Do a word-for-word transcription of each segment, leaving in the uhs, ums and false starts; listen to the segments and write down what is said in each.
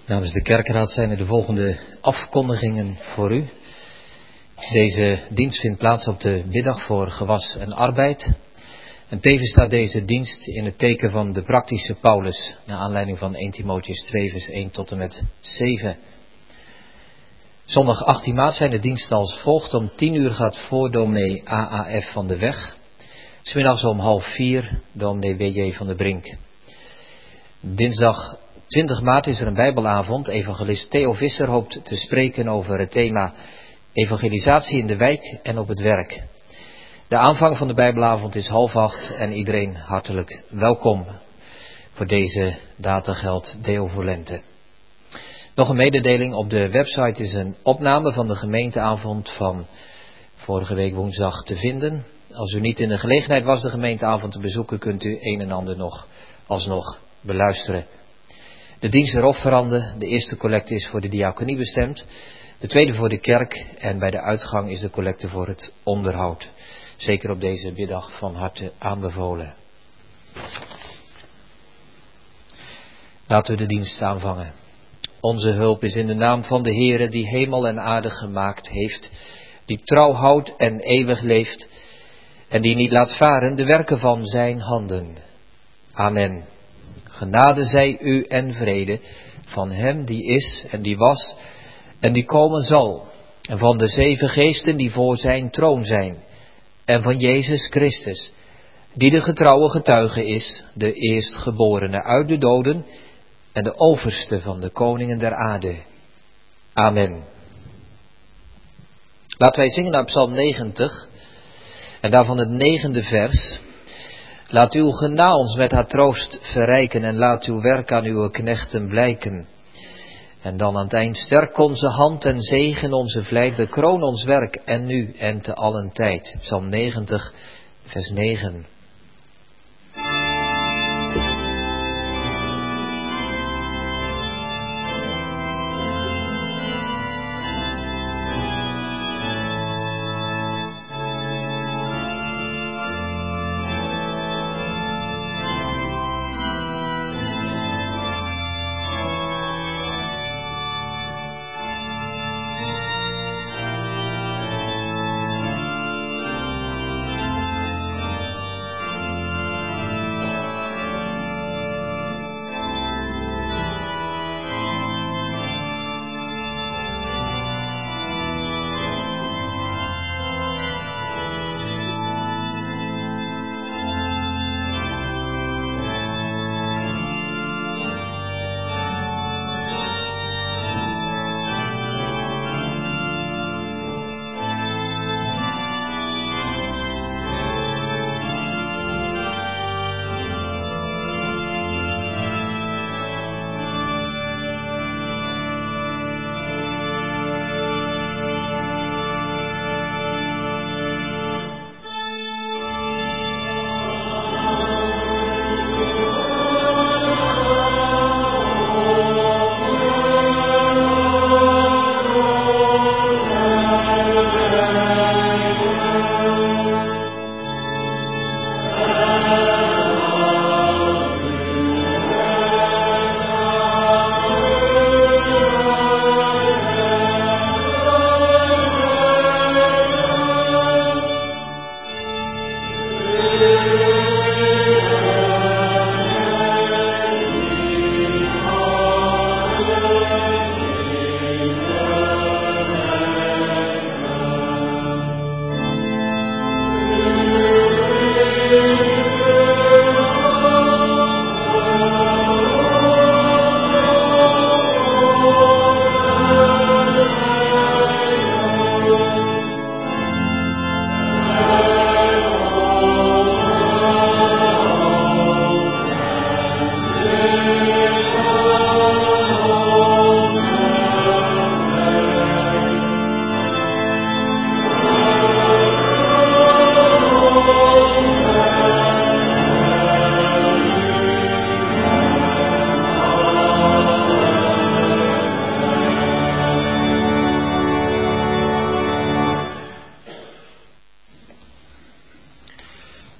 Namens de kerkraad zijn er de volgende afkondigingen voor u. Deze dienst vindt plaats op de middag voor gewas en arbeid. En tevens staat deze dienst in het teken van de praktische Paulus, naar aanleiding van eerste Timotheüs twee vers één tot en met zeven. Zondag achttien maart zijn de diensten als volgt. Om tien uur gaat voor dominee A A F van de Weg. 's Middags om half vier dominee W J van der Brink. Dinsdag twintig maart is er een bijbelavond. Evangelist Theo Visser hoopt te spreken over het thema evangelisatie in de wijk en op het werk. De aanvang van de bijbelavond is half acht en iedereen hartelijk welkom. Voor deze data geldt Deo Volente. Nog een mededeling: op de website is een opname van de gemeenteavond van vorige week woensdag te vinden. Als u niet in de gelegenheid was de gemeenteavond te bezoeken, kunt u een en ander nog alsnog beluisteren. De diensten offeranden, de eerste collecte is voor de diaconie bestemd, de tweede voor de kerk en bij de uitgang is de collecte voor het onderhoud. Zeker op deze middag van harte aanbevolen. Laten we de dienst aanvangen. Onze hulp is in de naam van de Heere die hemel en aarde gemaakt heeft, die trouw houdt en eeuwig leeft en die niet laat varen de werken van zijn handen. Amen. Genade zij u en vrede van hem die is en die was en die komen zal, en van de zeven geesten die voor zijn troon zijn, en van Jezus Christus, die de getrouwe getuige is, de eerstgeborene uit de doden en de overste van de koningen der aarde. Amen. Laten wij zingen naar Psalm negentig en daarvan het negende vers. Laat uw genade ons met haar troost verrijken en laat uw werk aan uw knechten blijken. En dan aan het eind: sterk onze hand en zegen onze vlijt, bekroon ons werk en nu en te allen tijd. Psalm negentig, vers negen.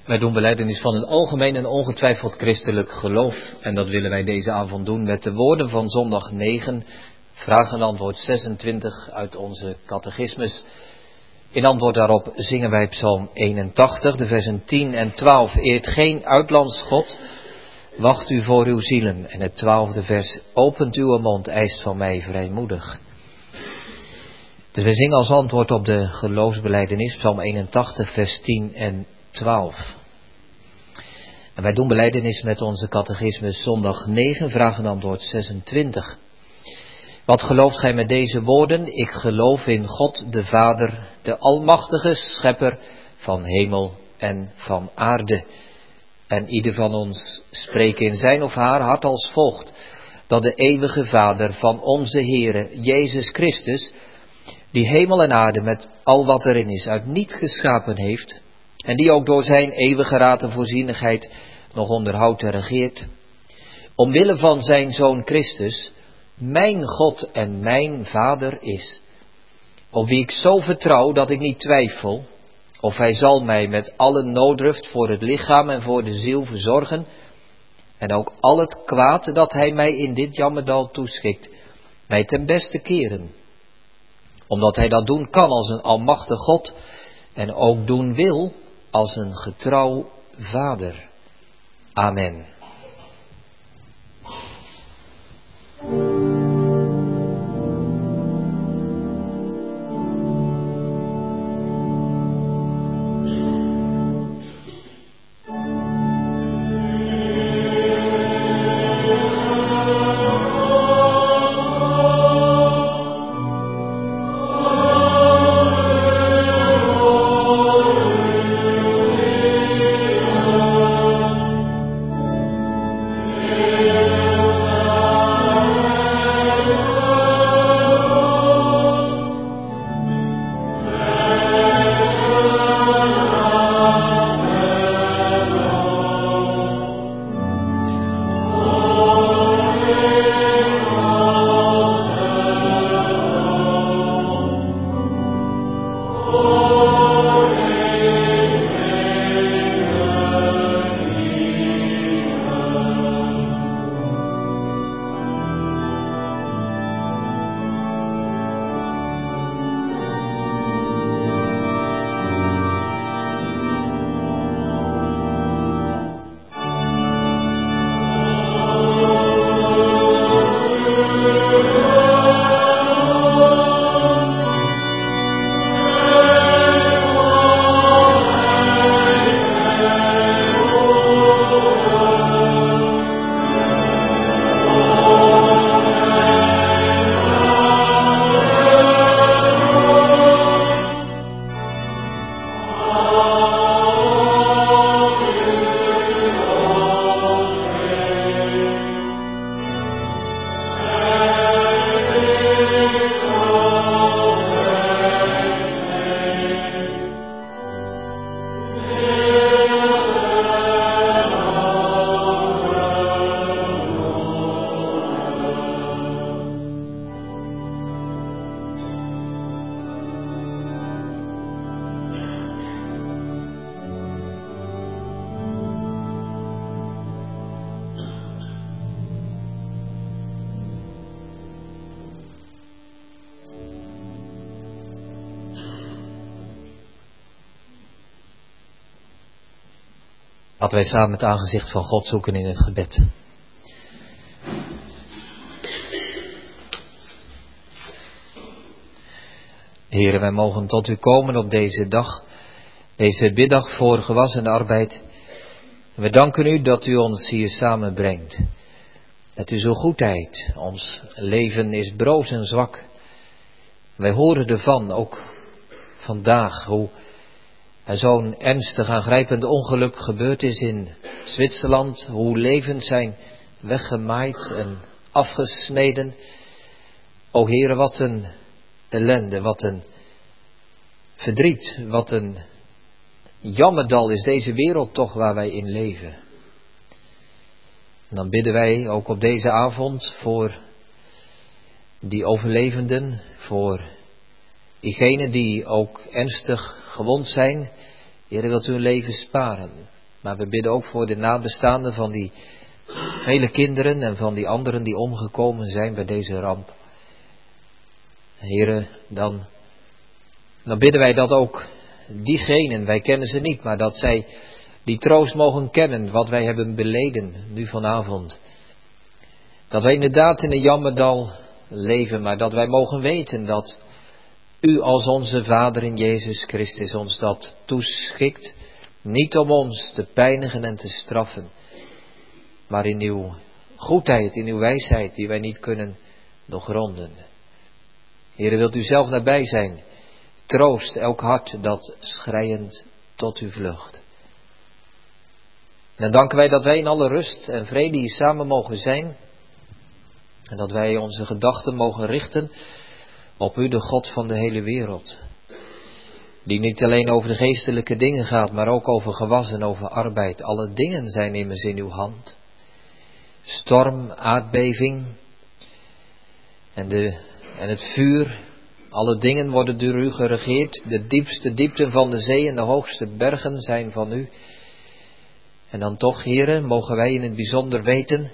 Wij doen belijdenis van het algemeen en ongetwijfeld christelijk geloof. En dat willen wij deze avond doen met de woorden van zondag negen, vraag en antwoord zesentwintig uit onze catechismus. In antwoord daarop zingen wij psalm eenentachtig, de versen tien en twaalf. Eert geen uitlands God, wacht u voor uw zielen. En het twaalfde vers, opent uw mond, eist van mij vrijmoedig. Dus wij zingen als antwoord op de geloofsbelijdenis, psalm eenentachtig, vers tien en twaalf. En wij doen belijdenis met onze catechismus zondag negen, vraag en antwoord zesentwintig. Wat gelooft gij met deze woorden? Ik geloof in God de Vader, de Almachtige Schepper van hemel en van aarde. En ieder van ons spreekt in zijn of haar hart als volgt: dat de eeuwige Vader van onze Heere Jezus Christus, die hemel en aarde met al wat erin is uit niet geschapen heeft, en die ook door zijn eeuwige raad en voorzienigheid nog onderhoudt en regeert, omwille van zijn Zoon Christus, mijn God en mijn Vader is, op wie ik zo vertrouw dat ik niet twijfel, of hij zal mij met alle nooddruft voor het lichaam en voor de ziel verzorgen, en ook al het kwaad dat hij mij in dit jammerdal toeschikt, mij ten beste keren, omdat hij dat doen kan als een almachtig God, en ook doen wil als een getrouw Vader. Amen. Laten wij samen het aangezicht van God zoeken in het gebed. Heere, wij mogen tot u komen op deze dag, deze biddag voor gewas en arbeid. We danken u dat u ons hier samenbrengt. Met uw goedheid, ons leven is broos en zwak. Wij horen ervan, ook vandaag, hoe er zo'n ernstig aangrijpend ongeluk gebeurd is in Zwitserland. Hoe levens zijn weggemaaid en afgesneden. O Heere, wat een ellende, wat een verdriet, wat een jammerdal is deze wereld toch waar wij in leven. En dan bidden wij ook op deze avond voor die overlevenden, voor diegenen die ook ernstig gewond zijn. Heere, wilt u hun leven sparen. Maar we bidden ook voor de nabestaanden van die vele kinderen en van die anderen die omgekomen zijn bij deze ramp. Heren, dan, dan bidden wij dat ook diegenen, wij kennen ze niet, maar dat zij die troost mogen kennen wat wij hebben beleden nu vanavond. Dat wij inderdaad in een jammerdal leven, maar dat wij mogen weten dat U als onze Vader in Jezus Christus ons dat toeschikt, niet om ons te pijnigen en te straffen, maar in Uw goedheid, in Uw wijsheid die wij niet kunnen doorgronden. Heere, wilt U zelf nabij zijn, troost elk hart dat schreiend tot U vlucht. En dan danken wij dat wij in alle rust en vrede hier samen mogen zijn. En dat wij onze gedachten mogen richten op U, de God van de hele wereld. Die niet alleen over de geestelijke dingen gaat, maar ook over gewas en over arbeid. Alle dingen zijn immers in Uw hand. Storm, aardbeving en, de, en het vuur. Alle dingen worden door U geregeerd. De diepste diepten van de zee en de hoogste bergen zijn van U. En dan toch, Heere, mogen wij in het bijzonder weten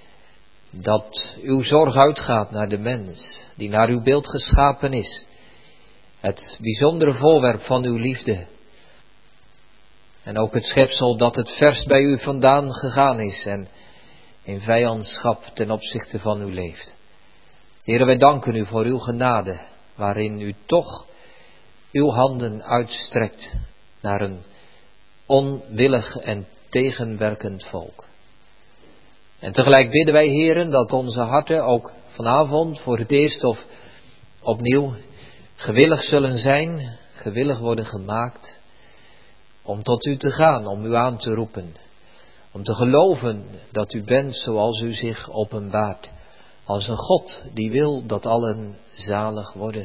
dat Uw zorg uitgaat naar de mens, die naar Uw beeld geschapen is. Het bijzondere voorwerp van Uw liefde. En ook het schepsel dat het verst bij U vandaan gegaan is en in vijandschap ten opzichte van U leeft. Heere, wij danken U voor Uw genade, waarin U toch Uw handen uitstrekt naar een onwillig en tegenwerkend volk. En tegelijk bidden wij, Heeren, dat onze harten ook vanavond voor het eerst of opnieuw gewillig zullen zijn, gewillig worden gemaakt, om tot U te gaan, om U aan te roepen, om te geloven dat U bent zoals U zich openbaart, als een God die wil dat allen zalig worden.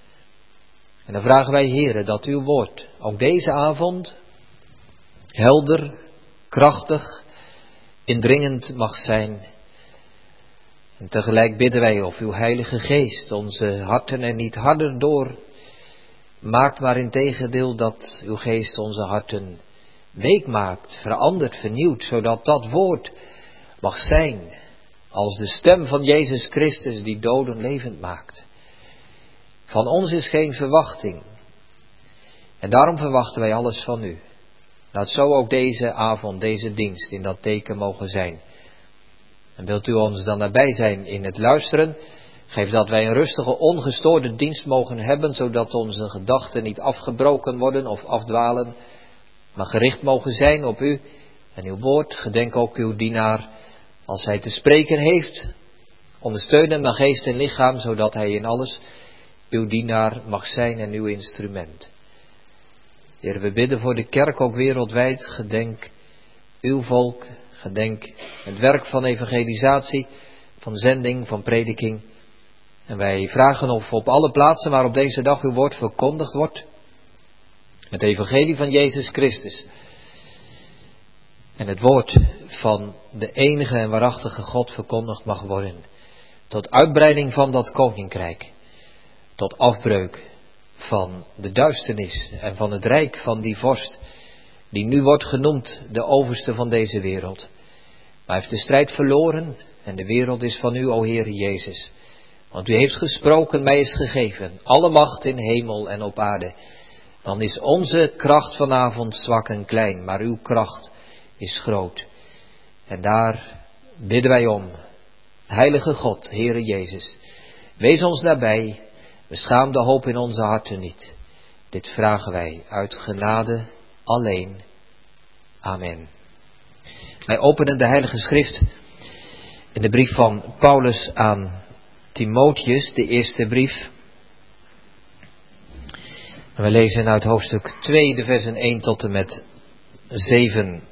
En dan vragen wij, Heeren, dat Uw woord ook deze avond helder, krachtig, indringend mag zijn. En tegelijk bidden wij of Uw Heilige Geest onze harten er niet harder door maakt, maar integendeel dat Uw Geest onze harten week maakt, verandert, vernieuwt, zodat dat woord mag zijn als de stem van Jezus Christus die doden levend maakt. Van ons is geen verwachting. En daarom verwachten wij alles van U. Laat zo ook deze avond, deze dienst in dat teken mogen zijn. En wilt U ons dan nabij zijn in het luisteren? Geef dat wij een rustige, ongestoorde dienst mogen hebben, zodat onze gedachten niet afgebroken worden of afdwalen, maar gericht mogen zijn op U en Uw woord. Gedenk ook Uw dienaar als hij te spreken heeft. Ondersteun hem naar geest en lichaam, zodat hij in alles Uw dienaar mag zijn en Uw instrument. Heer, we bidden voor de kerk ook wereldwijd. Gedenk Uw volk. Gedenk het werk van evangelisatie, van zending, van prediking. En wij vragen of op alle plaatsen waar op deze dag Uw woord verkondigd wordt, het evangelie van Jezus Christus en het woord van de enige en waarachtige God verkondigd mag worden. Tot uitbreiding van dat koninkrijk. Tot afbreuk van de duisternis en van het rijk van die vorst, die nu wordt genoemd de overste van deze wereld. Maar hij heeft de strijd verloren en de wereld is van U, o Heere Jezus. Want U heeft gesproken, mij is gegeven, alle macht in hemel en op aarde. Dan is onze kracht vanavond zwak en klein, maar Uw kracht is groot. En daar bidden wij om. Heilige God, Heere Jezus, wees ons nabij. Beschaam de hoop in onze harten niet. Dit vragen wij uit genade alleen. Amen. Wij openen de Heilige Schrift in de brief van Paulus aan Timotheus, de eerste brief. En we lezen uit hoofdstuk twee, de versen één tot en met zeven.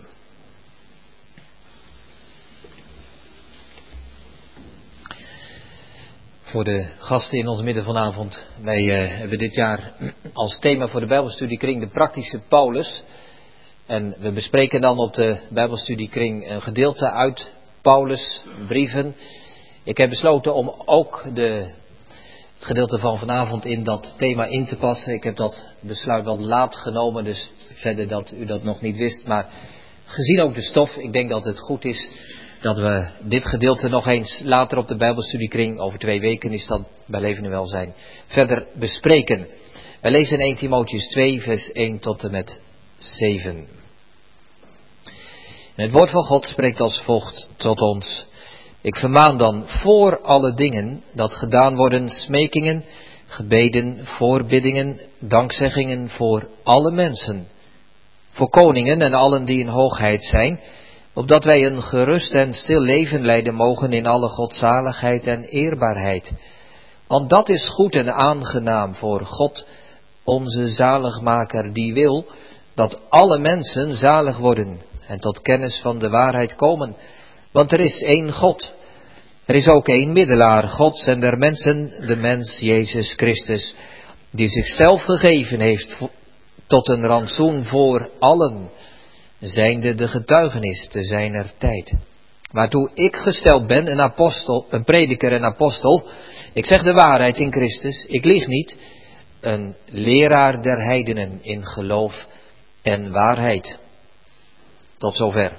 Voor de gasten in ons midden vanavond. Wij uh, hebben dit jaar als thema voor de Bijbelstudiekring de praktische Paulus. En we bespreken dan op de Bijbelstudiekring een gedeelte uit Paulus' brieven. Ik heb besloten om ook de, het gedeelte van vanavond in dat thema in te passen. Ik heb dat besluit wat laat genomen, dus verder dat u dat nog niet wist. Maar Gezien ook de stof, ik denk dat het goed is dat we dit gedeelte nog eens later op de Bijbelstudiekring, over twee weken is dat bij Leven en Welzijn, verder bespreken. Wij lezen in eerste Timotheüs twee, vers één tot en met zeven. En het woord van God spreekt als volgt tot ons. Ik vermaan dan voor alle dingen dat gedaan worden smekingen, gebeden, voorbiddingen, dankzeggingen voor alle mensen, voor koningen en allen die in hoogheid zijn, opdat wij een gerust en stil leven leiden mogen in alle godzaligheid en eerbaarheid. Want dat is goed en aangenaam voor God, onze zaligmaker, die wil dat alle mensen zalig worden en tot kennis van de waarheid komen. Want er is één God. Er is ook één middelaar, Gods en der mensen, de mens Jezus Christus, die zichzelf gegeven heeft tot een rantsoen voor allen, zijnde de getuigenis te zijner tijd. Waartoe ik gesteld ben, een apostel, een prediker en apostel, ik zeg de waarheid in Christus, ik lieg niet, een leraar der heidenen in geloof en waarheid. Tot zover.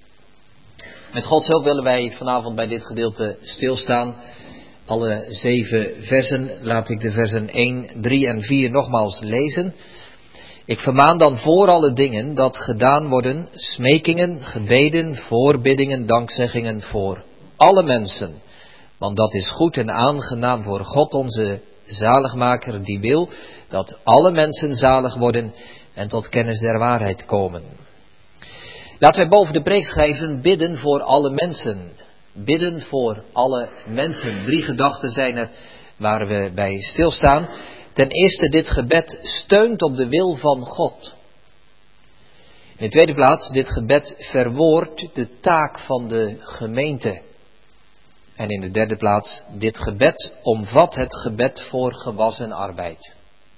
Met Gods hulp willen wij vanavond bij dit gedeelte stilstaan. Alle zeven versen, laat ik de versen één, drie en vier nogmaals lezen. Ik vermaan dan voor alle dingen dat gedaan worden smekingen, gebeden, voorbiddingen, dankzeggingen voor alle mensen. Want dat is goed en aangenaam voor God onze zaligmaker, die wil dat alle mensen zalig worden en tot kennis der waarheid komen. Laten wij boven de preek schrijven, bidden voor alle mensen. Bidden voor alle mensen. Drie gedachten zijn er waar we bij stilstaan. Ten eerste, dit gebed steunt op de wil van God. In de tweede plaats, dit gebed verwoordt de taak van de gemeente. En in de derde plaats, dit gebed omvat het gebed voor gewas en arbeid.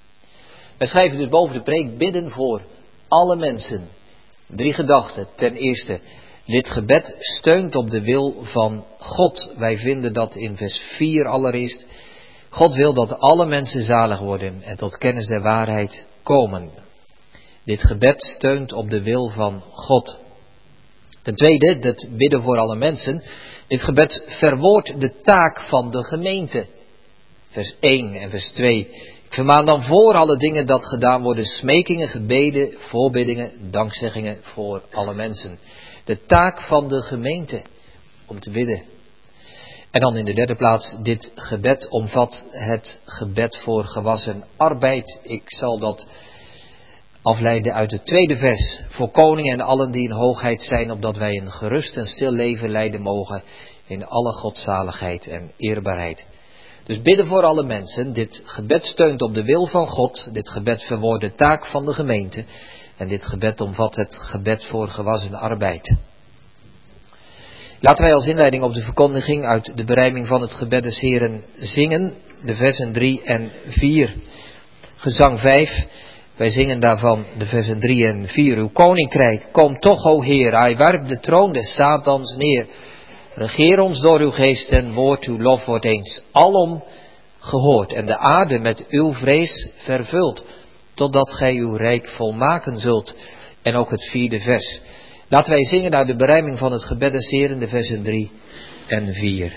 Wij schrijven dus boven de preek, bidden voor alle mensen. Drie gedachten. Ten eerste, dit gebed steunt op de wil van God. Wij vinden dat in vers vier allereerst. God wil dat alle mensen zalig worden en tot kennis der waarheid komen. Dit gebed steunt op de wil van God. Ten tweede, het bidden voor alle mensen. Dit gebed verwoordt de taak van de gemeente. Vers één en vers twee. Ik vermaan dan voor alle dingen dat gedaan worden smekingen, gebeden, voorbiddingen, dankzeggingen voor alle mensen. De taak van de gemeente om te bidden. En dan in de derde plaats, dit gebed omvat het gebed voor gewas en arbeid. Ik zal dat afleiden uit het tweede vers. Voor koningen en allen die in hoogheid zijn, opdat wij een gerust en stil leven leiden mogen in alle godzaligheid en eerbaarheid. Dus bidden voor alle mensen. Dit gebed steunt op de wil van God. Dit gebed verwoordt de taak van de gemeente. En dit gebed omvat het gebed voor gewas en arbeid. Laten wij als inleiding op de verkondiging uit de berijming van het gebed des Heren zingen. De versen drie en vier. Gezang vijf. Wij zingen daarvan de versen drie en vier. Uw koninkrijk, kom toch, o Heer. Hij werpt de troon des Satans neer. Regeer ons door uw geest en woord, uw lof wordt eens alom gehoord. En de aarde met uw vrees vervult, totdat gij uw rijk volmaken zult. En ook het vierde vers. Laten wij zingen uit de berijming van het gebed des Heren, de versen drie en vier.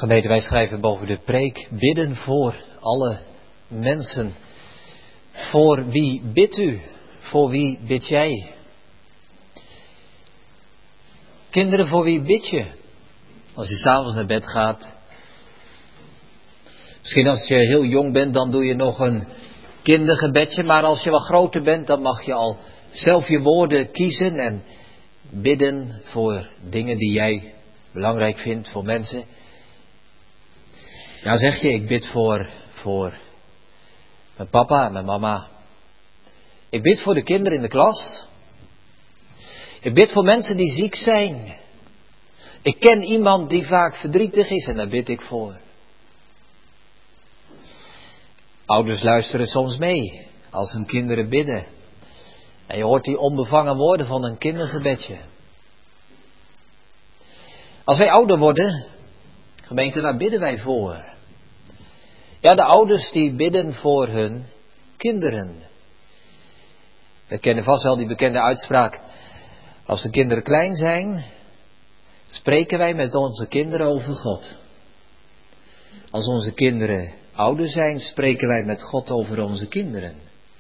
Gemeente, wij schrijven boven de preek, bidden voor alle mensen. Voor wie bidt u? Voor wie bid jij? Kinderen, voor wie bid je? Als je s'avonds naar bed gaat. Misschien als je heel jong bent, dan doe je nog een kindergebedje. Maar als je wat groter bent, dan mag je al zelf je woorden kiezen en bidden voor dingen die jij belangrijk vindt, voor mensen. Ja, zeg je, ik bid voor, voor mijn papa en mijn mama. Ik bid voor de kinderen in de klas. Ik bid voor mensen die ziek zijn. Ik ken iemand die vaak verdrietig is en daar bid ik voor. Ouders luisteren soms mee als hun kinderen bidden. En je hoort die onbevangen woorden van een kindergebedje. Als wij ouder worden, gemeente, waar bidden wij voor? Ja, de ouders die bidden voor hun kinderen. We kennen vast wel die bekende uitspraak. Als de kinderen klein zijn, spreken wij met onze kinderen over God. Als onze kinderen ouder zijn, spreken wij met God over onze kinderen.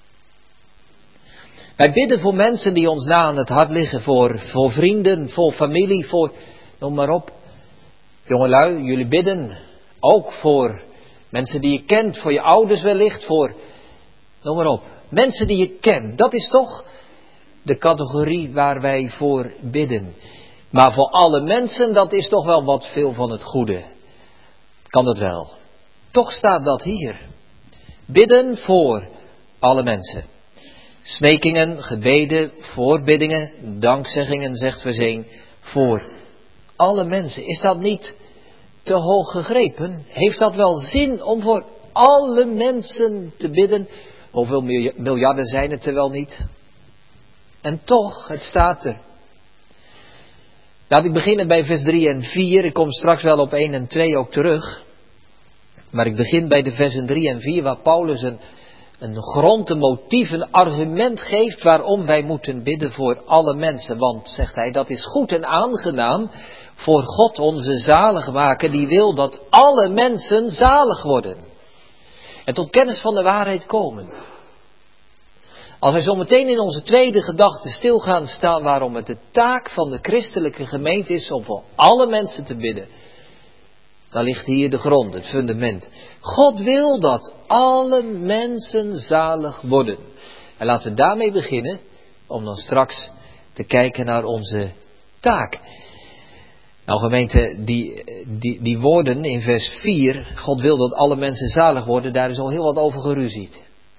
Wij bidden voor mensen die ons na aan het hart liggen. Voor, voor vrienden, voor familie, voor, noem maar op. Jongelui, jullie bidden ook voor mensen die je kent, voor je ouders wellicht, voor, noem maar op. Mensen die je kent, dat is toch de categorie waar wij voor bidden. Maar voor alle mensen, dat is toch wel wat veel van het goede. Kan dat wel. Toch staat dat hier. Bidden voor alle mensen. Smekingen, gebeden, voorbiddingen, dankzeggingen, zegt vers één, voor alle mensen. Is dat niet te hoog gegrepen? Heeft dat wel zin om voor alle mensen te bidden? Hoeveel miljarden zijn het er wel niet? En toch, het staat er. Laat ik beginnen bij vers drie en vier. Ik kom straks wel op één en twee ook terug. Maar ik begin bij de versen drie en vier, waar Paulus een, een grond, een motief, een argument geeft waarom wij moeten bidden voor alle mensen. Want, zegt hij, dat is goed en aangenaam voor God onze zaligmaker, die wil dat alle mensen zalig worden. En tot kennis van de waarheid komen. Als wij zo meteen in onze tweede gedachte stil gaan staan waarom het de taak van de christelijke gemeente is om voor alle mensen te bidden. Dan ligt hier de grond, het fundament. God wil dat alle mensen zalig worden. En laten we daarmee beginnen, om dan straks te kijken naar onze taak. Nou gemeente, die, die, die woorden in vers vier, God wil dat alle mensen zalig worden, daar is al heel wat over geruzied.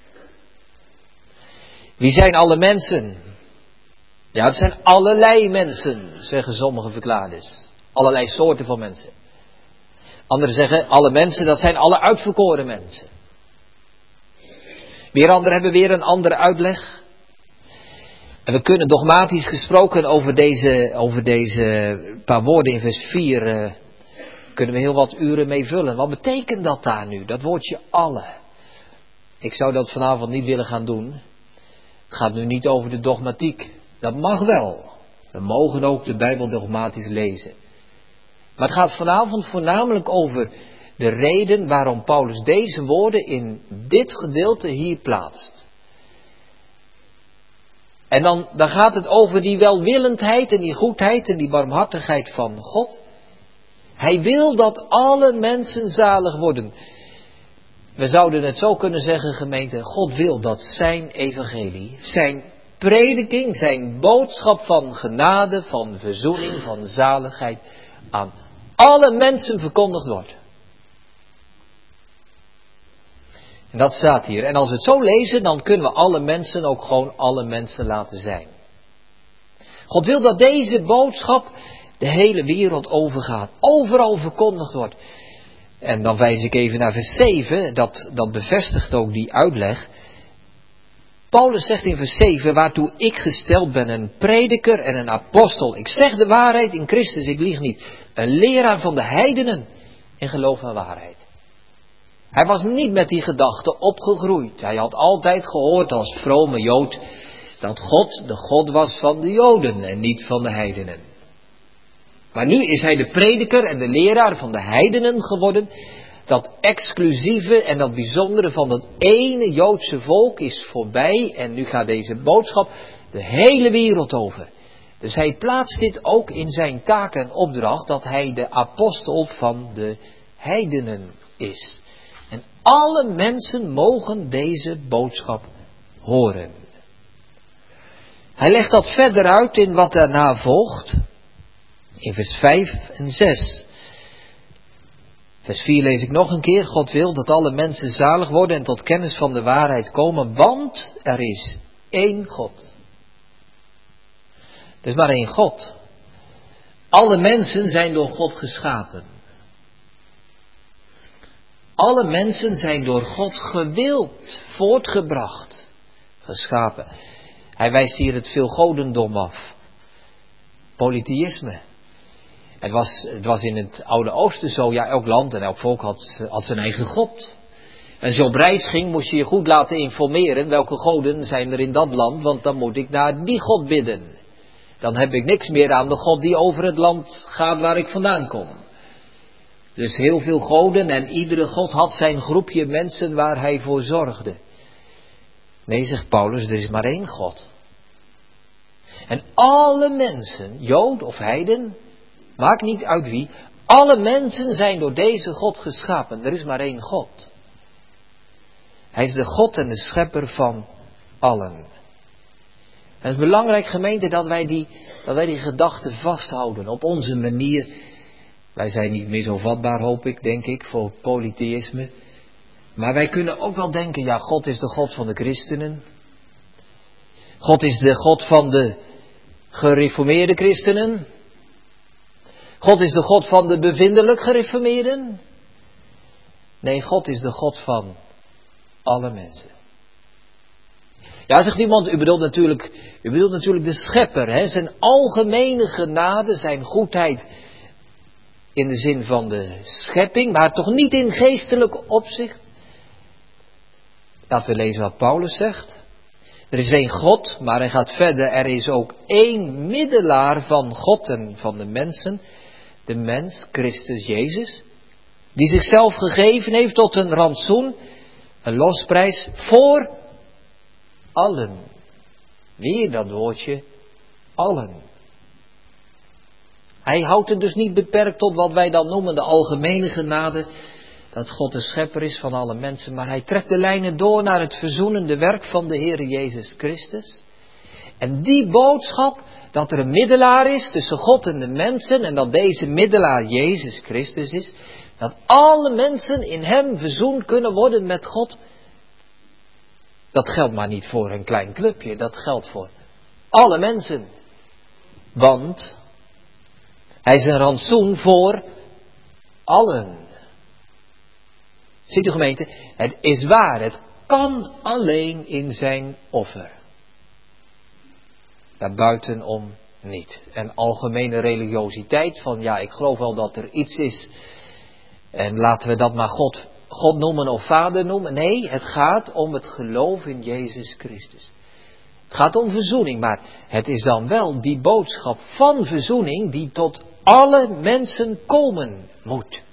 Wie zijn alle mensen? Ja, het zijn allerlei mensen, zeggen sommige verklaarders. Allerlei soorten van mensen. Anderen zeggen, alle mensen, dat zijn alle uitverkoren mensen. Weer anderen hebben weer een andere uitleg. En we kunnen dogmatisch gesproken over deze, over deze paar woorden in vers vier, uh, kunnen we heel wat uren mee vullen. Wat betekent dat daar nu, dat woordje alle? Ik zou dat vanavond niet willen gaan doen. Het gaat nu niet over de dogmatiek. Dat mag wel. We mogen ook de Bijbel dogmatisch lezen. Maar het gaat vanavond voornamelijk over de reden waarom Paulus deze woorden in dit gedeelte hier plaatst. En dan, dan gaat het over die welwillendheid en die goedheid en die barmhartigheid van God. Hij wil dat alle mensen zalig worden. We zouden het zo kunnen zeggen, gemeente, God wil dat zijn evangelie, zijn prediking, zijn boodschap van genade, van verzoening, van zaligheid aan alle mensen verkondigd wordt. En dat staat hier. En als we het zo lezen, dan kunnen we alle mensen ook gewoon alle mensen laten zijn. God wil dat deze boodschap de hele wereld overgaat. Overal verkondigd wordt. En dan wijs ik even naar vers zeven. Dat, dat bevestigt ook die uitleg. Paulus zegt in vers zeven. Waartoe ik gesteld ben een prediker en een apostel. Ik zeg de waarheid in Christus, ik lieg niet. Een leraar van de heidenen in geloof en waarheid. Hij was niet met die gedachte opgegroeid. Hij had altijd gehoord als vrome Jood dat God de God was van de Joden en niet van de heidenen. Maar nu is hij de prediker en de leraar van de heidenen geworden. Dat exclusieve en dat bijzondere van dat ene Joodse volk is voorbij. En nu gaat deze boodschap de hele wereld over. Dus hij plaatst dit ook in zijn taak en opdracht. Dat hij de apostel van de heidenen is. En alle mensen mogen deze boodschap horen. Hij legt dat verder uit in wat daarna volgt. In vers vijf en zes. Vers vier lees ik nog een keer. God wil dat alle mensen zalig worden en tot kennis van de waarheid komen. Want er is één God. Er is maar één God. Alle mensen zijn door God geschapen. Alle mensen zijn door God gewild, voortgebracht, geschapen. Hij wijst hier het veelgodendom af. Polytheïsme. Het was, het was in het Oude Oosten zo, ja, elk land en elk volk had, had zijn eigen God. En zo op reis ging, moest je je goed laten informeren welke goden zijn er in dat land, want dan moet ik naar die God bidden. Dan heb ik niks meer aan de God die over het land gaat waar ik vandaan kom. Dus heel veel goden en iedere God had zijn groepje mensen waar hij voor zorgde. Nee, zegt Paulus, er is maar één God. En alle mensen, Jood of heiden, maakt niet uit wie, alle mensen zijn door deze God geschapen. Er is maar één God. Hij is de God en de schepper van allen. Het is belangrijk, gemeente, dat wij die, dat wij die gedachten vasthouden op onze manier. Wij zijn niet meer zo vatbaar, hoop ik, denk ik, voor polytheïsme. Maar wij kunnen ook wel denken, ja, God is de God van de christenen. God is de God van de gereformeerde christenen. God is de God van de bevindelijk gereformeerden. Nee, God is de God van alle mensen. Ja, zegt iemand, u bedoelt natuurlijk, u bedoelt natuurlijk de schepper, hè? Zijn algemene genade, zijn goedheid in de zin van de schepping, maar toch niet in geestelijk opzicht. Laten we lezen wat Paulus zegt. Er is één God, maar hij gaat verder, er is ook één middelaar van God en van de mensen, de mens, Christus Jezus, die zichzelf gegeven heeft tot een rantsoen, een losprijs voor allen. Weer dat woordje, allen. Hij houdt het dus niet beperkt tot wat wij dan noemen de algemene genade, dat God de schepper is van alle mensen, maar hij trekt de lijnen door naar het verzoenende werk van de Heere Jezus Christus. En die boodschap, dat er een middelaar is tussen God en de mensen, en dat deze middelaar Jezus Christus is, dat alle mensen in hem verzoend kunnen worden met God. Dat geldt maar niet voor een klein clubje, dat geldt voor alle mensen. Want hij is een rantsoen voor allen. Ziet u, gemeente, het is waar, het kan alleen in zijn offer. Daarbuitenom niet. En algemene religiositeit van ja, ik geloof wel dat er iets is en laten we dat maar God, God noemen of Vader noemen. Nee, het gaat om het geloof in Jezus Christus. Het gaat om verzoening, maar het is dan wel die boodschap van verzoening die tot alle mensen komen moet.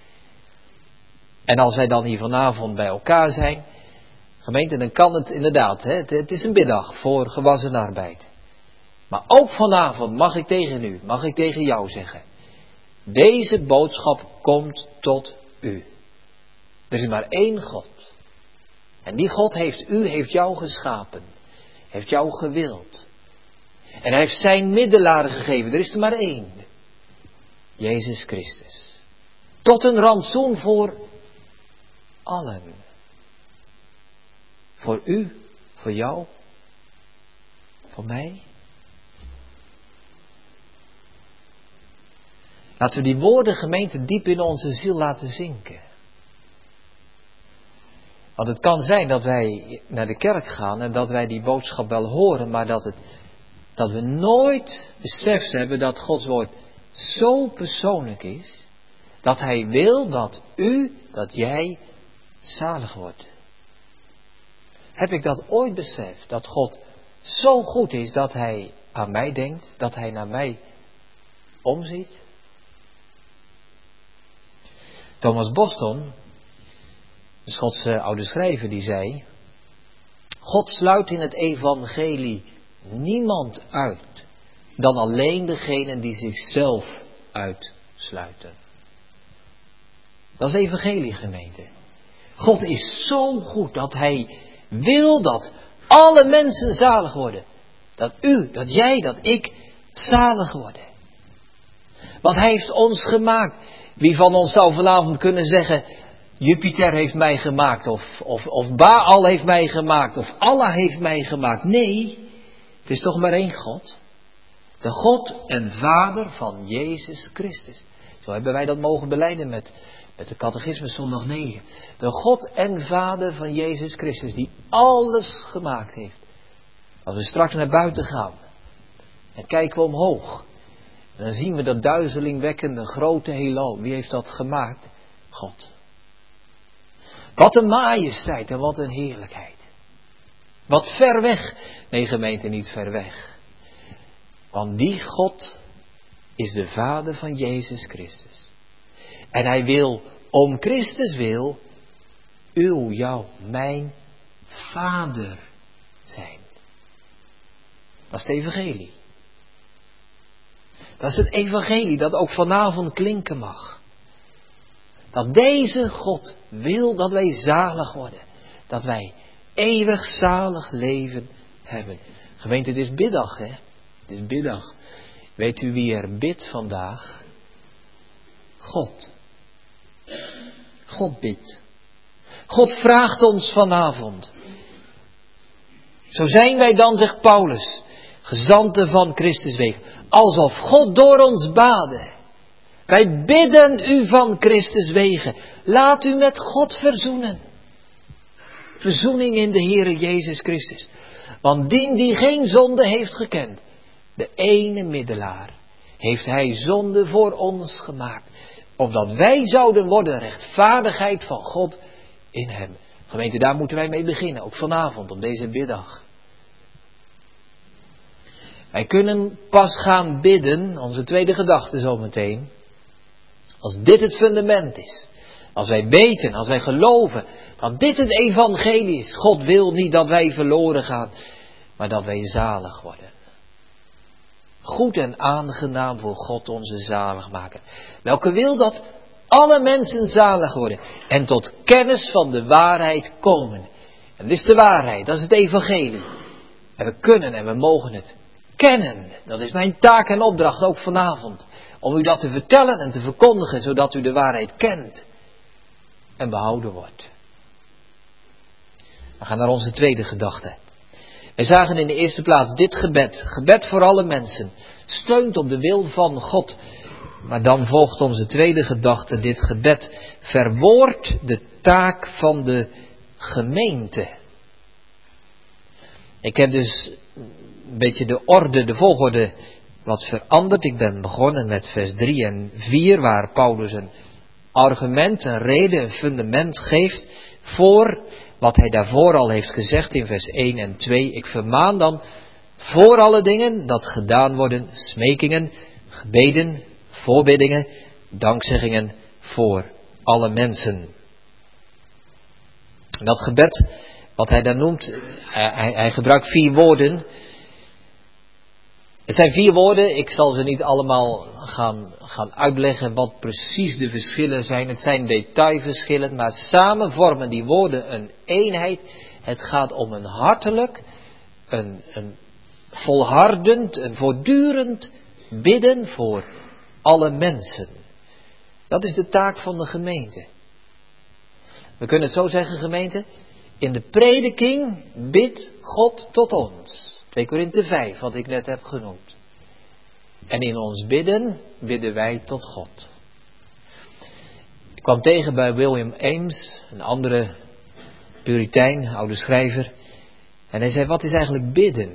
En als wij dan hier vanavond bij elkaar zijn, gemeente, dan kan het inderdaad, hè, het is een middag voor gewassen arbeid. Maar ook vanavond mag ik tegen u, mag ik tegen jou zeggen, deze boodschap komt tot u. Er is maar één God. En die God heeft u, heeft jou geschapen. Heeft jou gewild. En hij heeft zijn middelaar gegeven. Er is er maar één. Jezus Christus. Tot een rantsoen voor allen. Voor u, voor jou, voor mij. Laten we die woorden, gemeente, diep in onze ziel laten zinken. Want het kan zijn dat wij naar de kerk gaan en dat wij die boodschap wel horen, maar dat, het, dat we nooit beseft hebben dat Gods woord zo persoonlijk is, dat hij wil dat u, dat jij zalig wordt. Heb ik dat ooit beseft, dat God zo goed is dat hij aan mij denkt, dat hij naar mij omziet? Thomas Boston, de Schotse oude schrijver, die zei: God sluit in het evangelie niemand uit dan alleen degenen die zichzelf uitsluiten. Dat is evangelie, gemeente. God is zo goed dat hij wil dat alle mensen zalig worden. Dat u, dat jij, dat ik zalig worden. Want hij heeft ons gemaakt. Wie van ons zou vanavond kunnen zeggen: Jupiter heeft mij gemaakt, of, of, of Baal heeft mij gemaakt, of Allah heeft mij gemaakt. Nee, het is toch maar één God. De God en Vader van Jezus Christus. Zo hebben wij dat mogen belijden met, met de catechismus zondag negen. De God en Vader van Jezus Christus, die alles gemaakt heeft. Als we straks naar buiten gaan en kijken we omhoog, en dan zien we dat duizelingwekkende grote heelal. Wie heeft dat gemaakt? God. Wat een majesteit en wat een heerlijkheid. Wat ver weg. Nee, gemeente, niet ver weg. Want die God is de Vader van Jezus Christus. En hij wil, om Christus wil, uw, jou, mijn Vader zijn. Dat is het evangelie. Dat is het evangelie dat ook vanavond klinken mag. Dat deze God wil dat wij zalig worden. Dat wij eeuwig zalig leven hebben. Gemeente, het is biddag, hè. Het is biddag. Weet u wie er bidt vandaag? God. God bidt. God vraagt ons vanavond. Zo zijn wij dan, zegt Paulus, gezanten van Christus wegen. Alsof God door ons bade. Wij bidden u van Christus wegen. Laat u met God verzoenen. Verzoening in de Heere Jezus Christus. Want dien die geen zonde heeft gekend, de ene middelaar, heeft hij zonde voor ons gemaakt. Opdat wij zouden worden rechtvaardigheid van God in hem. Gemeente, daar moeten wij mee beginnen. Ook vanavond op deze biddag. Wij kunnen pas gaan bidden, onze tweede gedachte zometeen, als dit het fundament is. Als wij weten, als wij geloven dat dit het evangelie is. God wil niet dat wij verloren gaan, maar dat wij zalig worden. Goed en aangenaam voor God onze zaligmaker. Welke wil dat alle mensen zalig worden en tot kennis van de waarheid komen. En dit is de waarheid, dat is het evangelie. En we kunnen en we mogen het kennen. Dat is mijn taak en opdracht ook vanavond. Om u dat te vertellen en te verkondigen, zodat u de waarheid kent en behouden wordt. We gaan naar onze tweede gedachte. Wij zagen in de eerste plaats dit gebed. Gebed voor alle mensen. Steunt op de wil van God. Maar dan volgt onze tweede gedachte. Dit gebed verwoordt de taak van de gemeente. Ik heb dus een beetje de orde, de volgorde wat veranderd. Ik ben begonnen met vers drie en vier. Waar Paulus een argument, een reden, een fundament geeft voor wat hij daarvoor al heeft gezegd in vers één en twee. Ik vermaan dan voor alle dingen dat gedaan worden smekingen, gebeden, voorbiddingen, dankzeggingen voor alle mensen. Dat gebed, wat hij dan noemt, hij, hij gebruikt vier woorden. Het zijn vier woorden, ik zal ze niet allemaal gaan, gaan uitleggen wat precies de verschillen zijn. Het zijn detailverschillen, maar samen vormen die woorden een eenheid. Het gaat om een hartelijk, een, een volhardend, een voortdurend bidden voor alle mensen. Dat is de taak van de gemeente. We kunnen het zo zeggen, gemeente. In de prediking bidt God tot ons. twee Korinthe vijf, wat ik net heb genoemd. En in ons bidden, bidden wij tot God. Ik kwam tegen bij William Ames, een andere Puritein, oude schrijver. En hij zei, wat is eigenlijk bidden?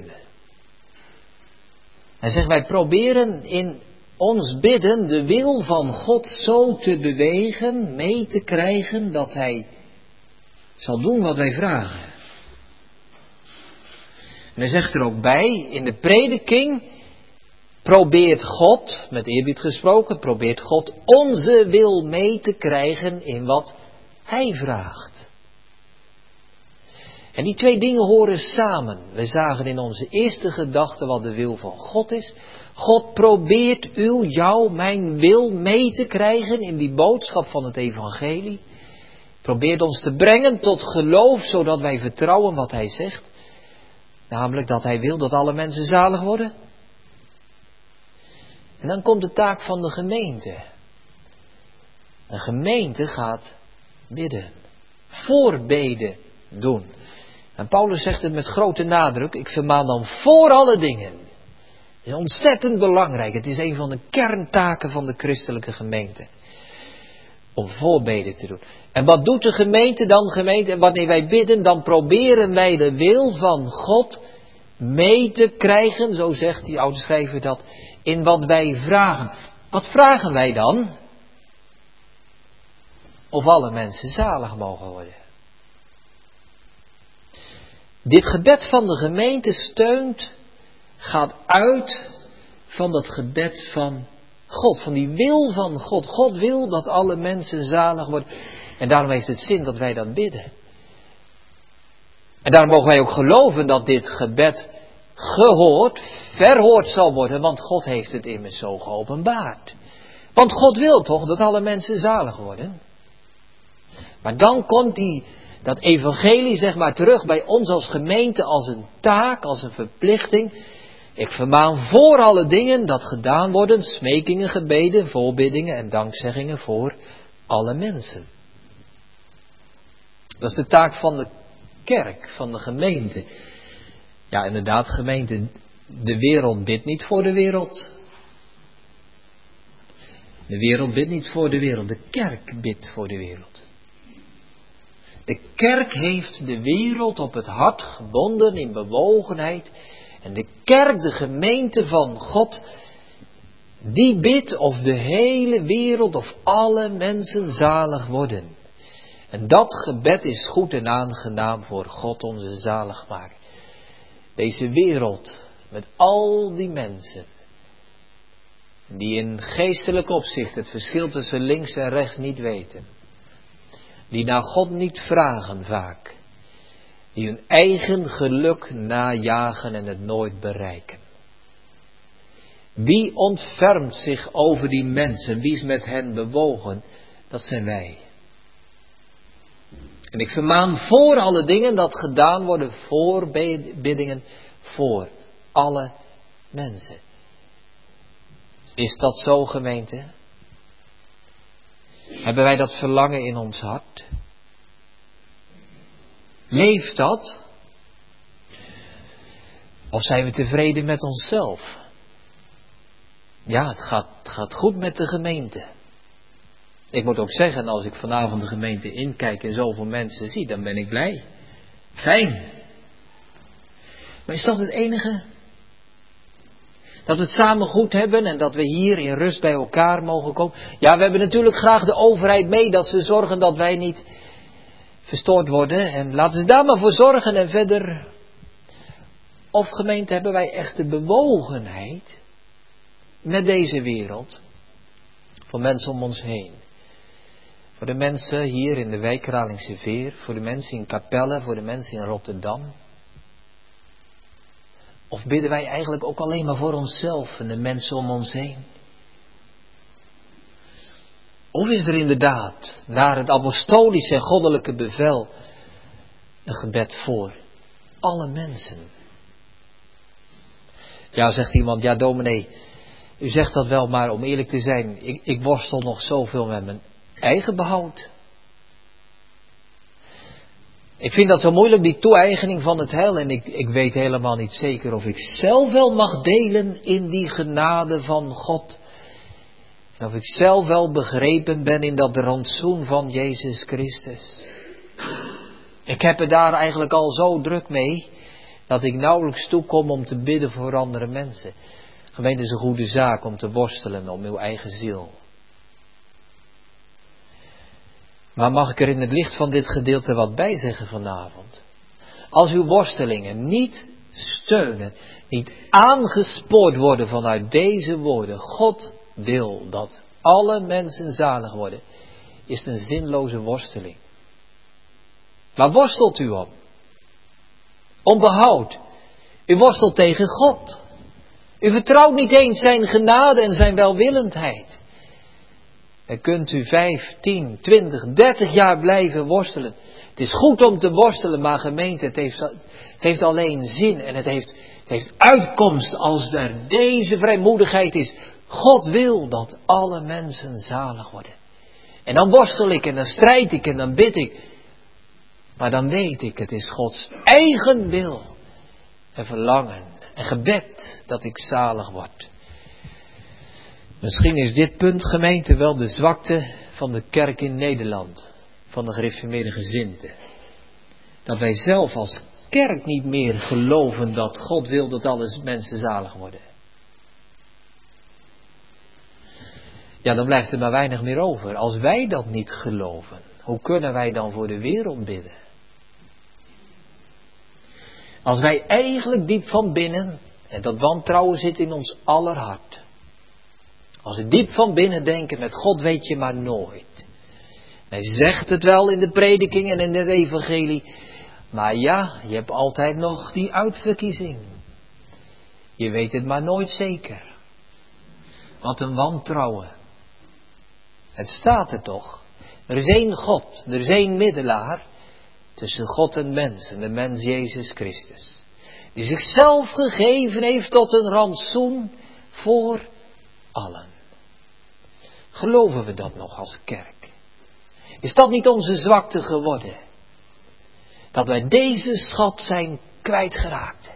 Hij zegt, wij proberen in ons bidden de wil van God zo te bewegen, mee te krijgen, dat hij zal doen wat wij vragen. En hij zegt er ook bij, in de prediking probeert God, met eerbied gesproken, probeert God onze wil mee te krijgen in wat Hij vraagt. En die twee dingen horen samen. We zagen in onze eerste gedachte wat de wil van God is. God probeert u, jou, mijn wil mee te krijgen in die boodschap van het evangelie. Probeert ons te brengen tot geloof, zodat wij vertrouwen wat Hij zegt. Namelijk dat Hij wil dat alle mensen zalig worden. En dan komt de taak van de gemeente. Een gemeente gaat bidden. Voorbeden doen. En Paulus zegt het met grote nadruk. Ik vermaan dan voor alle dingen. Het is ontzettend belangrijk. Het is een van de kerntaken van de christelijke gemeente. Om voorbeden te doen. En wat doet de gemeente dan? Gemeente, wanneer wij bidden, dan proberen wij de wil van God mee te krijgen. Zo zegt die oude schrijver dat. In wat wij vragen. Wat vragen wij dan? Of alle mensen zalig mogen worden. Dit gebed van de gemeente steunt, gaat uit van dat gebed van God. Van die wil van God. God wil dat alle mensen zalig worden. En daarom heeft het zin dat wij dat bidden. En daarom mogen wij ook geloven dat dit gebed gehoord, verhoord zal worden. Want God heeft het immers zo geopenbaard. Want God wil toch dat alle mensen zalig worden. Maar dan komt die, dat evangelie zeg maar terug bij ons als gemeente als een taak, als een verplichting. Ik vermaan voor alle dingen dat gedaan worden, smekingen, gebeden, voorbiddingen en dankzeggingen voor alle mensen. Dat is de taak van de kerk, van de gemeente. Ja, inderdaad, gemeente, de wereld bidt niet voor de wereld. De wereld bidt niet voor de wereld, de kerk bidt voor de wereld. De kerk heeft de wereld op het hart gebonden in bewogenheid. En de kerk, de gemeente van God, die bidt of de hele wereld of alle mensen zalig worden. En dat gebed is goed en aangenaam voor God onze zaligmaker. Deze wereld met al die mensen die in geestelijk opzicht het verschil tussen links en rechts niet weten. Die naar God niet vragen vaak. Die hun eigen geluk najagen en het nooit bereiken. Wie ontfermt zich over die mensen? Wie is met hen bewogen? Dat zijn wij. En ik vermaan voor alle dingen dat gedaan worden, voorbiddingen voor alle mensen. Is dat zo, gemeente? Hebben wij dat verlangen in ons hart? Leeft dat? Of zijn we tevreden met onszelf? Ja, het gaat, het gaat goed met de gemeente. Ik moet ook zeggen, als ik vanavond de gemeente inkijk en zoveel mensen zie, dan ben ik blij. Fijn. Maar is dat het enige? Dat we het samen goed hebben en dat we hier in rust bij elkaar mogen komen. Ja, we hebben natuurlijk graag de overheid mee, dat ze zorgen dat wij niet verstoord worden. En laten ze daar maar voor zorgen en verder. Of gemeente, hebben wij echt de bewogenheid met deze wereld. Voor mensen om ons heen. Voor de mensen hier in de wijk Kralingse Veer. Voor de mensen in Capelle. Voor de mensen in Rotterdam. Of bidden wij eigenlijk ook alleen maar voor onszelf en de mensen om ons heen? Of is er inderdaad, naar het apostolische en goddelijke bevel, een gebed voor alle mensen? Ja, zegt iemand, ja dominee, u zegt dat wel, maar om eerlijk te zijn, ik, ik worstel nog zoveel met mijn eigen behoud. Ik vind dat zo moeilijk, die toe-eigening van het heil. En ik, ik weet helemaal niet zeker of ik zelf wel mag delen in die genade van God. En of ik zelf wel begrepen ben in dat rantsoen van Jezus Christus. Ik heb er daar eigenlijk al zo druk mee, dat ik nauwelijks toekom om te bidden voor andere mensen. Gemeente, is een goede zaak om te worstelen om uw eigen ziel. Maar mag ik er in het licht van dit gedeelte wat bij zeggen vanavond? Als uw worstelingen niet steunen, niet aangespoord worden vanuit deze woorden. God wil dat alle mensen zalig worden, is een zinloze worsteling. Waar worstelt u om? Om behoud. U worstelt tegen God. U vertrouwt niet eens zijn genade en zijn welwillendheid. Dan kunt u vijf, tien, twintig, dertig jaar blijven worstelen. Het is goed om te worstelen, maar gemeente, het heeft, het heeft alleen zin en het heeft, het heeft uitkomst als er deze vrijmoedigheid is. God wil dat alle mensen zalig worden. En dan worstel ik en dan strijd ik en dan bid ik. Maar dan weet ik, het is Gods eigen wil en verlangen en gebed dat ik zalig word. Misschien is dit punt, gemeente, wel de zwakte van de kerk in Nederland. Van de gereformeerde gezindte. Dat wij zelf als kerk niet meer geloven dat God wil dat alle mensen zalig worden. Ja, dan blijft er maar weinig meer over. Als wij dat niet geloven, hoe kunnen wij dan voor de wereld bidden? Als wij eigenlijk diep van binnen, en dat wantrouwen zit in ons aller hart. Als we diep van binnen denken, met God weet je maar nooit. Hij zegt het wel in de prediking en in het evangelie. Maar ja, je hebt altijd nog die uitverkiezing. Je weet het maar nooit zeker. Wat een wantrouwen. Het staat er toch. Er is één God, er is één middelaar tussen God en mens, en de mens Jezus Christus. Die zichzelf gegeven heeft tot een rantsoen voor allen. Geloven we dat nog als kerk? Is dat niet onze zwakte geworden? Dat wij deze schat zijn kwijtgeraakt.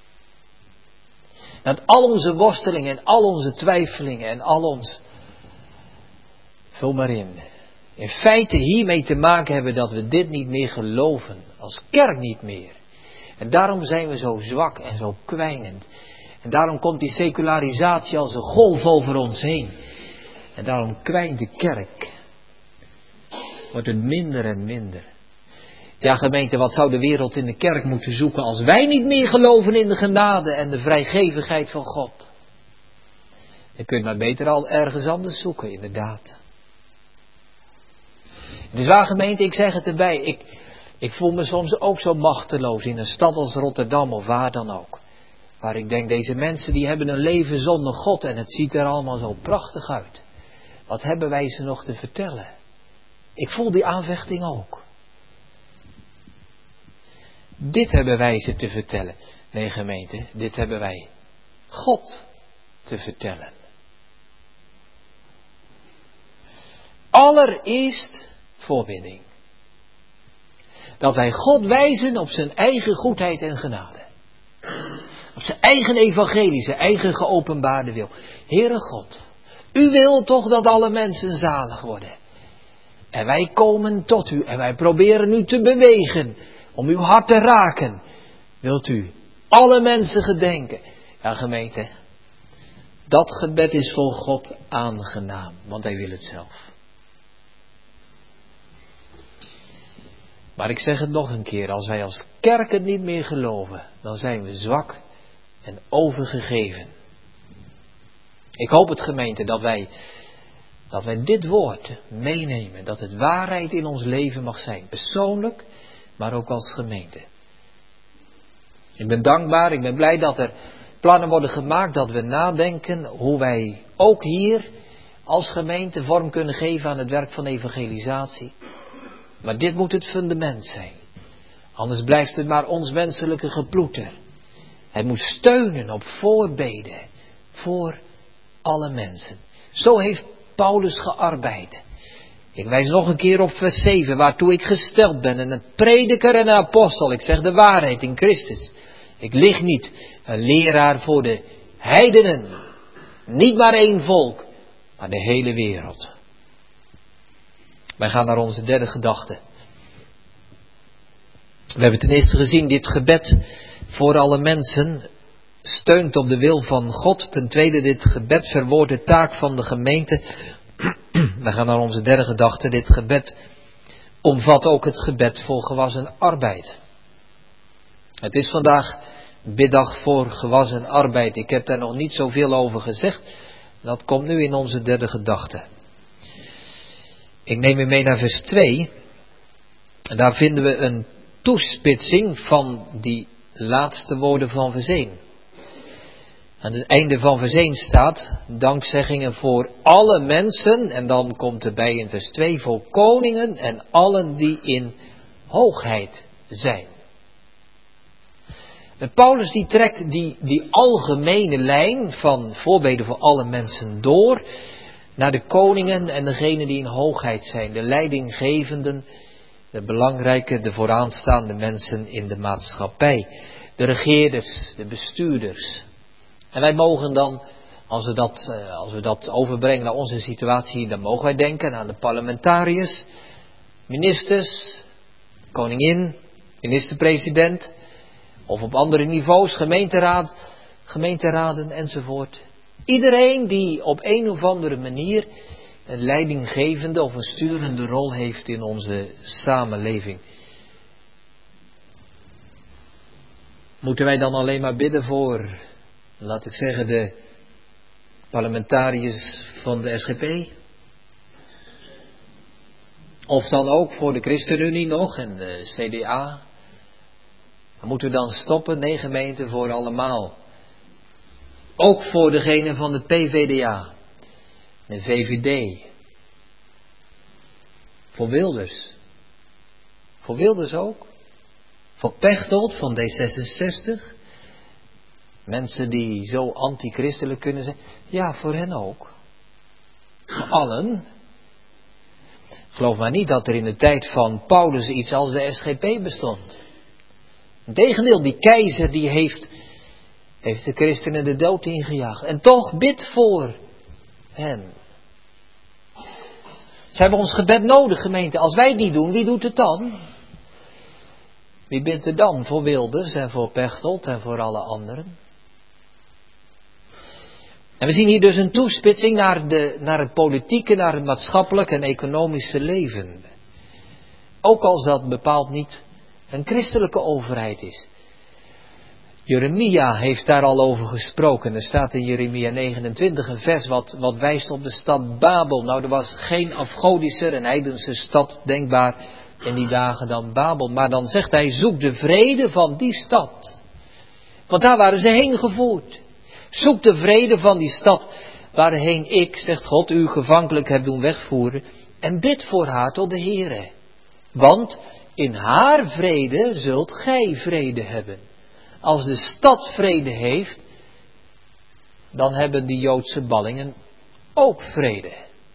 Dat al onze worstelingen en al onze twijfelingen en al ons... Vul maar in. In feite hiermee te maken hebben dat we dit niet meer geloven. Als kerk niet meer. En daarom zijn we zo zwak en zo kwijnend. En daarom komt die secularisatie als een golf over ons heen. En daarom kwijnt de kerk. Wordt het minder en minder. Ja, gemeente, wat zou de wereld in de kerk moeten zoeken als wij niet meer geloven in de genade en de vrijgevigheid van God? Dan kun je maar beter al ergens anders zoeken, inderdaad. Het is waar, gemeente, ik zeg het erbij. Ik, ik voel me soms ook zo machteloos in een stad als Rotterdam of waar dan ook. Waar ik denk, deze mensen die hebben een leven zonder God en het ziet er allemaal zo prachtig uit. Wat hebben wij ze nog te vertellen? Ik voel die aanvechting ook. Dit hebben wij ze te vertellen. Nee, gemeente, dit hebben wij God te vertellen. Allereerst voorbinding. Dat wij God wijzen op zijn eigen goedheid en genade. Op zijn eigen evangelie, zijn eigen geopenbaarde wil. Heere God, u wilt toch dat alle mensen zalig worden. En wij komen tot u en wij proberen u te bewegen om uw hart te raken. Wilt u alle mensen gedenken? Ja, gemeente, dat gebed is voor God aangenaam, want hij wil het zelf. Maar ik zeg het nog een keer, als wij als kerk het niet meer geloven, dan zijn we zwak en overgegeven. Ik hoop het, gemeente, dat wij, dat wij dit woord meenemen, dat het waarheid in ons leven mag zijn, persoonlijk, maar ook als gemeente. Ik ben dankbaar, ik ben blij dat er plannen worden gemaakt, dat we nadenken hoe wij ook hier als gemeente vorm kunnen geven aan het werk van evangelisatie. Maar dit moet het fundament zijn. Anders blijft het maar ons menselijke geploeter. Het moet steunen op voorbeden voor alle mensen. Zo heeft Paulus gearbeid. Ik wijs nog een keer op vers zeven, waartoe ik gesteld ben. En een prediker en een apostel. Ik zeg de waarheid in Christus. Ik lig niet, een leraar voor de heidenen. Niet maar één volk, maar de hele wereld. Wij gaan naar onze derde gedachte. We hebben ten eerste gezien, dit gebed voor alle mensen steunt op de wil van God. Ten tweede, dit gebed verwoordt de taak van de gemeente. We gaan naar onze derde gedachte. Dit gebed omvat ook het gebed voor gewassen arbeid. Het is vandaag biddag voor gewas en arbeid. Ik heb daar nog niet zoveel over gezegd. Dat komt nu in onze derde gedachte. Ik neem u mee naar vers twee. En daar vinden we een toespitsing van die laatste woorden van vers één. Aan het einde van vers één staat, dankzeggingen voor alle mensen, en dan komt erbij in vers twee, voor koningen en allen die in hoogheid zijn. En Paulus die trekt die, die algemene lijn van voorbeden voor alle mensen door naar de koningen en degenen die in hoogheid zijn, de leidinggevenden, de belangrijke, de vooraanstaande mensen in de maatschappij, de regeerders, de bestuurders. En wij mogen dan, als we dat, als we dat overbrengen naar onze situatie, dan mogen wij denken aan de parlementariërs, ministers, koningin, minister-president, of op andere niveaus, gemeenteraad, gemeenteraden enzovoort. Iedereen die op een of andere manier een leidinggevende of een sturende rol heeft in onze samenleving. Moeten wij dan alleen maar bidden voor, laat ik zeggen, de parlementariërs van de S G P? Of dan ook voor de ChristenUnie nog en de C D A? Dan moeten we dan stoppen? Nee, gemeente, voor allemaal. Ook voor degene van de P V D A, de V V D. Voor Wilders. Voor Wilders ook. Voor Pechtold van D zesenzestig. Mensen die zo antichristelijk kunnen zijn. Ja, voor hen ook. Voor allen. Geloof maar niet dat er in de tijd van Paulus iets als de S G P bestond. Integendeel, die keizer die heeft, heeft de christenen de dood ingejaagd. En toch bid voor hen. Ze hebben ons gebed nodig, gemeente. Als wij die doen, wie doet het dan? Wie bidt er dan voor Wilders en voor Pechtold en voor alle anderen? En we zien hier dus een toespitsing naar, de, naar het politieke, naar het maatschappelijke en economische leven. Ook als dat bepaald niet een christelijke overheid is. Jeremia heeft daar al over gesproken. Er staat in Jeremia negenentwintig een vers wat, wat wijst op de stad Babel. Nou, er was geen afgodischer en heidense stad denkbaar in die dagen dan Babel. Maar dan zegt hij, zoek de vrede van die stad. Want daar waren ze heen gevoerd. Zoek de vrede van die stad waarheen ik, zegt God, u gevankelijk heb doen wegvoeren. En bid voor haar tot de Heere. Want in haar vrede zult gij vrede hebben. Als de stad vrede heeft, dan hebben die Joodse ballingen ook vrede.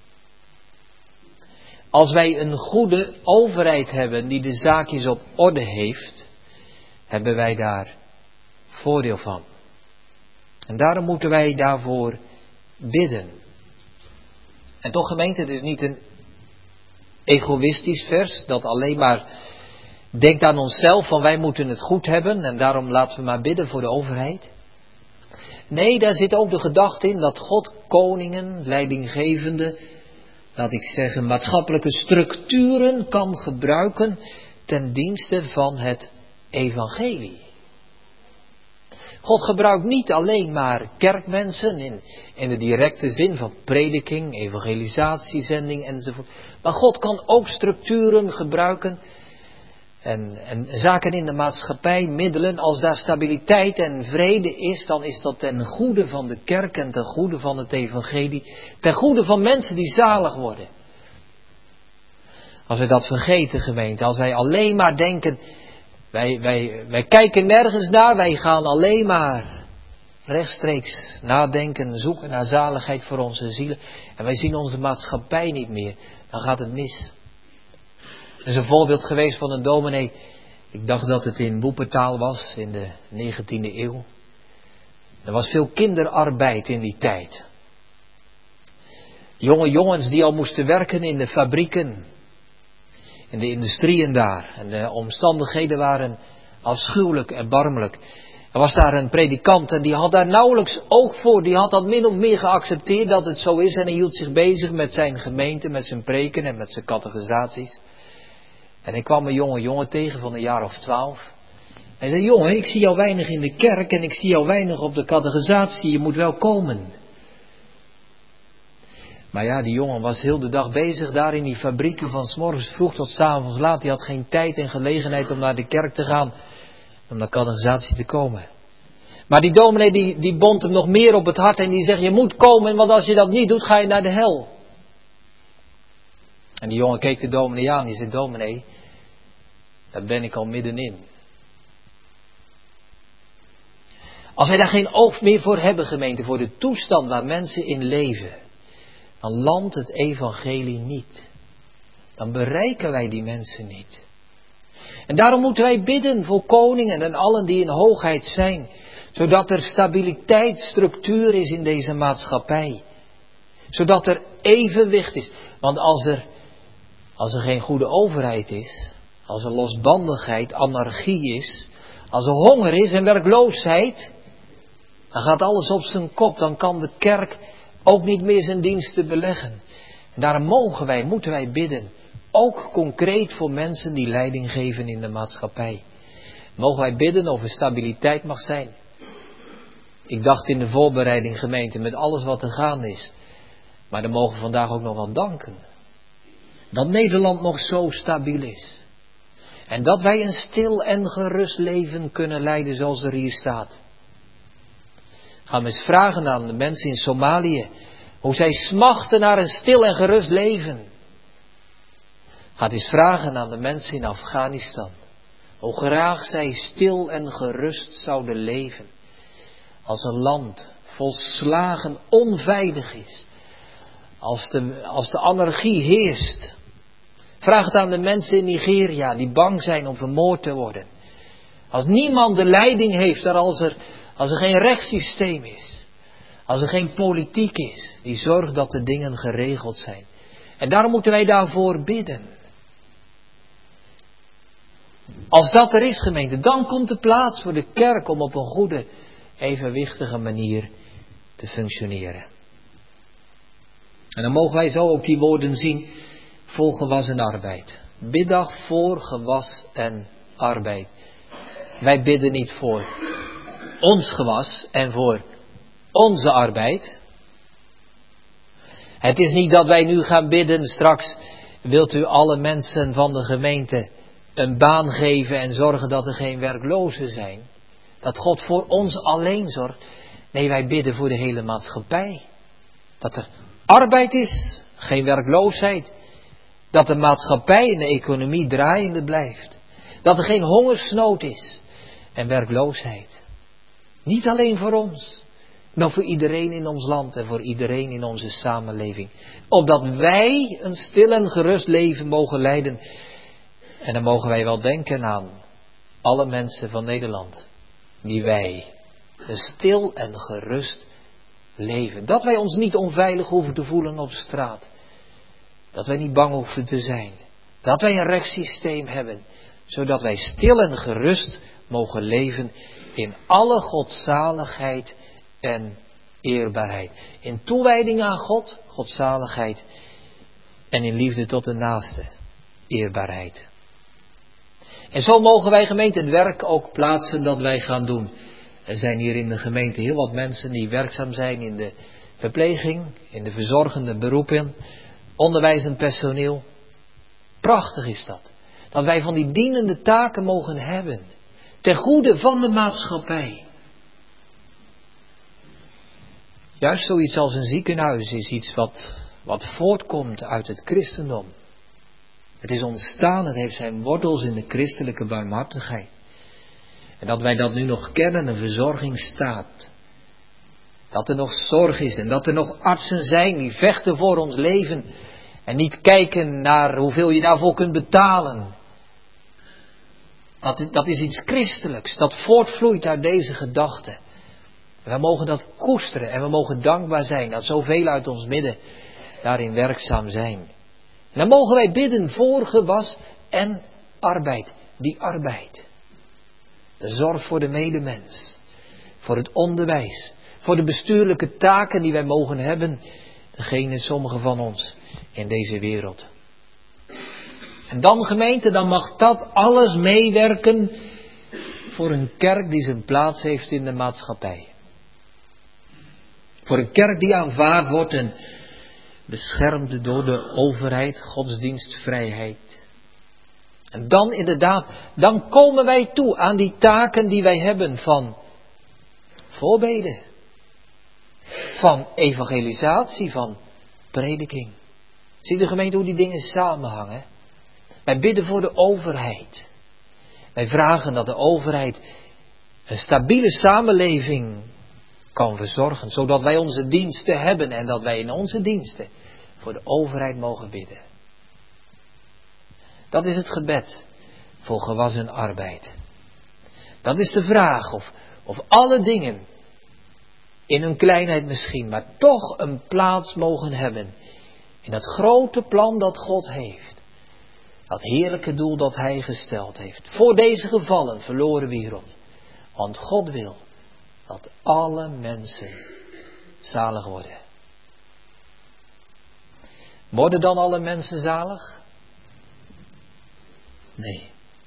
Als wij een goede overheid hebben die de zaakjes op orde heeft, hebben wij daar voordeel van. En daarom moeten wij daarvoor bidden. En toch, gemeente, het is niet een egoïstisch vers dat alleen maar denkt aan onszelf van wij moeten het goed hebben en daarom laten we maar bidden voor de overheid. Nee, daar zit ook de gedachte in dat God koningen, leidinggevende, laat ik zeggen, maatschappelijke structuren kan gebruiken ten dienste van het evangelie. God gebruikt niet alleen maar kerkmensen in, in de directe zin van prediking, evangelisatie, zending enzovoort. Maar God kan ook structuren gebruiken en, en zaken in de maatschappij, middelen. Als daar stabiliteit en vrede is, dan is dat ten goede van de kerk en ten goede van het evangelie. Ten goede van mensen die zalig worden. Als wij dat vergeten, gemeente, als wij alleen maar denken, wij, wij, wij kijken nergens naar, wij gaan alleen maar rechtstreeks nadenken, zoeken naar zaligheid voor onze zielen. En wij zien onze maatschappij niet meer, dan gaat het mis. Er is een voorbeeld geweest van een dominee, ik dacht dat het in Woepertaal was, in de negentiende eeuw. Er was veel kinderarbeid in die tijd. Jonge jongens die al moesten werken in de fabrieken, in de industrieën daar. En de omstandigheden waren afschuwelijk en erbarmelijk. Er was daar een predikant en die had daar nauwelijks oog voor. Die had dat min of meer geaccepteerd dat het zo is. En hij hield zich bezig met zijn gemeente, met zijn preken en met zijn catechisaties. En ik kwam een jonge jongen tegen van een jaar of twaalf. Hij zei, jongen, ik zie jou weinig in de kerk en ik zie jou weinig op de catechisatie, je moet wel komen. Maar ja, die jongen was heel de dag bezig daar in die fabrieken van 's morgens vroeg tot 's avonds laat. Die had geen tijd en gelegenheid om naar de kerk te gaan, om naar catechisatie te komen. Maar die dominee die, die bond hem nog meer op het hart en die zegt, je moet komen, want als je dat niet doet, ga je naar de hel. En die jongen keek de dominee aan, die zei, dominee, daar ben ik al middenin. Als wij daar geen oog meer voor hebben, gemeente, voor de toestand waar mensen in leven, dan landt het evangelie niet. Dan bereiken wij die mensen niet. En daarom moeten wij bidden voor koningen en allen die in hoogheid zijn, zodat er stabiliteit, structuur is in deze maatschappij. Zodat er evenwicht is. Want als er, als er geen goede overheid is, als er losbandigheid, anarchie is, als er honger is en werkloosheid, dan gaat alles op zijn kop. Dan kan de kerk ook niet meer zijn diensten beleggen. En daarom mogen wij, moeten wij bidden. Ook concreet voor mensen die leiding geven in de maatschappij. Mogen wij bidden of er stabiliteit mag zijn. Ik dacht in de voorbereiding, gemeente, met alles wat er gaande is. Maar dan mogen we vandaag ook nog wel danken. Dat Nederland nog zo stabiel is. En dat wij een stil en gerust leven kunnen leiden zoals er hier staat. Gaan we eens vragen aan de mensen in Somalië. Hoe zij smachten naar een stil en gerust leven. Ga eens vragen aan de mensen in Afghanistan. Hoe graag zij stil en gerust zouden leven. Als een land volslagen onveilig is. Als de, als de anarchie heerst. Vraag het aan de mensen in Nigeria die bang zijn om vermoord te worden. Als niemand de leiding heeft, als er, als er geen rechtssysteem is. Als er geen politiek is die zorgt dat de dingen geregeld zijn. En daarom moeten wij daarvoor bidden. Als dat er is, gemeente, dan komt de plaats voor de kerk om op een goede, evenwichtige manier te functioneren. En dan mogen wij zo ook die woorden zien, voor gewas en arbeid. Biddag voor gewas en arbeid. Wij bidden niet voor ons gewas en voor onze arbeid. Het is niet dat wij nu gaan bidden, straks wilt u alle mensen van de gemeente een baan geven en zorgen dat er geen werklozen zijn. Dat God voor ons alleen zorgt. Nee, wij bidden voor de hele maatschappij. Dat er arbeid is, geen werkloosheid. Dat de maatschappij en de economie draaiende blijft. Dat er geen hongersnood is en werkloosheid. Niet alleen voor ons, maar voor iedereen in ons land en voor iedereen in onze samenleving. Opdat wij een stil en gerust leven mogen leiden. En dan mogen wij wel denken aan alle mensen van Nederland. Die wij een stil en gerust leven. Dat wij ons niet onveilig hoeven te voelen op straat. Dat wij niet bang hoeven te zijn. Dat wij een rechtssysteem hebben. Zodat wij stil en gerust mogen leven in alle godzaligheid en eerbaarheid. In toewijding aan God, godzaligheid. En in liefde tot de naaste, eerbaarheid. En zo mogen wij, gemeente, het werk ook plaatsen dat wij gaan doen. Er zijn hier in de gemeente heel wat mensen die werkzaam zijn in de verpleging, in de verzorgende beroepen, onderwijs en personeel. Prachtig is dat. Dat wij van die dienende taken mogen hebben. Ten goede van de maatschappij. Juist zoiets als een ziekenhuis is iets wat, wat voortkomt uit het christendom. Het is ontstaan, het heeft zijn wortels in de christelijke barmhartigheid. En dat wij dat nu nog kennen, een verzorgingsstaat. Dat er nog zorg is en dat er nog artsen zijn die vechten voor ons leven. En niet kijken naar hoeveel je daarvoor kunt betalen. Dat, dat is iets christelijks, dat voortvloeit uit deze gedachte. We mogen dat koesteren en we mogen dankbaar zijn dat zoveel uit ons midden daarin werkzaam zijn. En dan mogen wij bidden voor gewas en arbeid. Die arbeid. De zorg voor de medemens. Voor het onderwijs. Voor de bestuurlijke taken die wij mogen hebben. Degene, sommigen van ons in deze wereld. En dan, gemeente, dan mag dat alles meewerken voor een kerk die zijn plaats heeft in de maatschappij. Voor een kerk die aanvaard wordt en beschermd door de overheid, godsdienstvrijheid. En dan inderdaad, dan komen wij toe aan die taken die wij hebben van voorbeden, van evangelisatie, van prediking. Zie de gemeente hoe die dingen samenhangen? Wij bidden voor de overheid. Wij vragen dat de overheid een stabiele samenleving kan verzorgen, zodat wij onze diensten hebben en dat wij in onze diensten voor de overheid mogen bidden. Dat is het gebed voor gewassen arbeid. Dat is de vraag of, of alle dingen in hun kleinheid misschien, maar toch een plaats mogen hebben in dat grote plan dat God heeft. Dat heerlijke doel dat Hij gesteld heeft. Voor deze gevallen verloren wereld. Want God wil dat alle mensen zalig worden. Worden dan alle mensen zalig? Nee.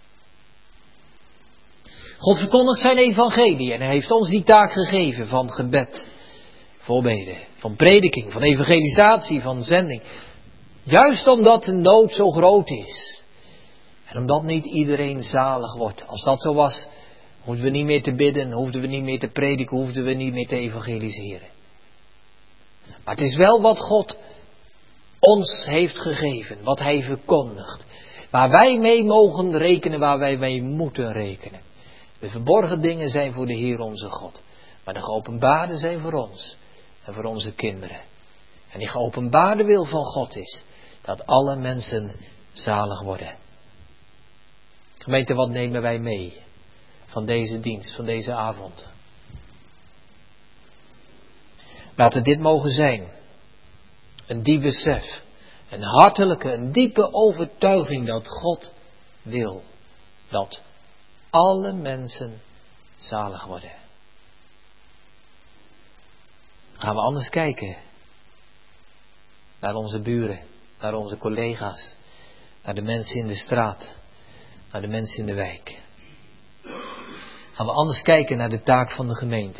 God verkondigt zijn evangelie en Hij heeft ons die taak gegeven van gebed, voorbeden, van prediking, van evangelisatie, van zending. Juist omdat de nood zo groot is. En omdat niet iedereen zalig wordt. Als dat zo was, hoefden we niet meer te bidden, hoefden we niet meer te prediken, hoefden we niet meer te evangeliseren. Maar het is wel wat God ons heeft gegeven, wat Hij verkondigt. Waar wij mee mogen rekenen, waar wij mee moeten rekenen. De verborgen dingen zijn voor de Heer onze God. Maar de geopenbaarde zijn voor ons en voor onze kinderen. En die geopenbaarde wil van God is dat alle mensen zalig worden. Gemeente, wat nemen wij mee van deze dienst, van deze avond? Laat het dit mogen zijn. Een diep besef. Een hartelijke, een diepe overtuiging dat God wil dat alle mensen zalig worden. Gaan we anders kijken naar onze buren, naar onze collega's, naar de mensen in de straat, naar de mensen in de wijk. Gaan we anders kijken naar de taak van de gemeente.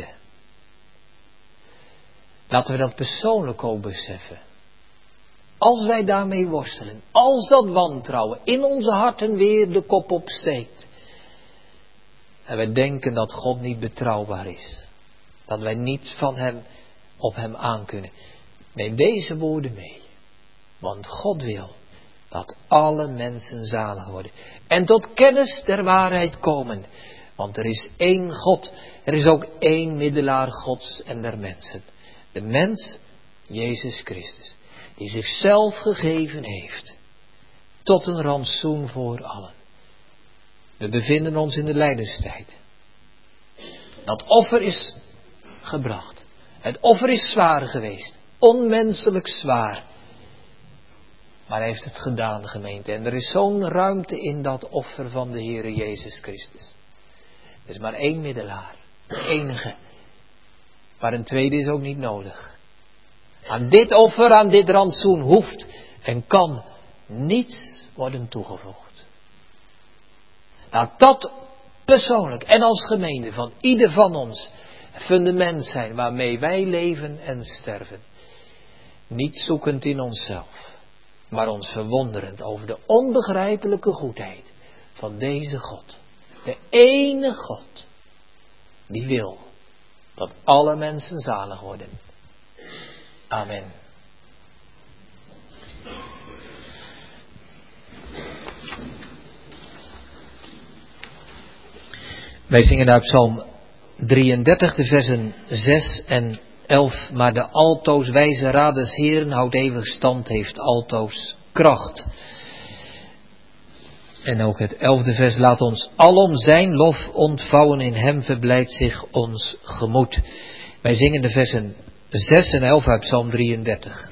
Laten we dat persoonlijk ook beseffen. Als wij daarmee worstelen, als dat wantrouwen in onze harten weer de kop opsteekt. En wij denken dat God niet betrouwbaar is. Dat wij niet van hem op hem aankunnen. Neem deze woorden mee. Want God wil dat alle mensen zalig worden. En tot kennis der waarheid komen. Want er is één God. Er is ook één middelaar Gods en der mensen. De mens, Jezus Christus. Die zichzelf gegeven heeft. Tot een rantsoen voor allen. We bevinden ons in de lijdenstijd. Dat offer is gebracht. Het offer is zwaar geweest. Onmenselijk zwaar. Maar hij heeft het gedaan, de gemeente. En er is zo'n ruimte in dat offer van de Heere Jezus Christus. Er is maar één middelaar. De enige. Maar een tweede is ook niet nodig. Aan dit offer, aan dit rantsoen hoeft en kan niets worden toegevoegd. Laat dat persoonlijk en als gemeente van ieder van ons een fundament zijn waarmee wij leven en sterven. Niet zoekend in onszelf, maar ons verwonderend over de onbegrijpelijke goedheid van deze God. De ene God die wil dat alle mensen zalig worden. Amen. Wij zingen uit Psalm drieëndertig, de versen zes en elf. Maar de altoos wijze raad des Heeren houdt eeuwig stand, heeft altoos kracht. En ook het elfde vers, laat ons alom zijn lof ontvouwen, in hem verblijdt zich ons gemoed. Wij zingen de versen zes en elf uit Psalm drieëndertig.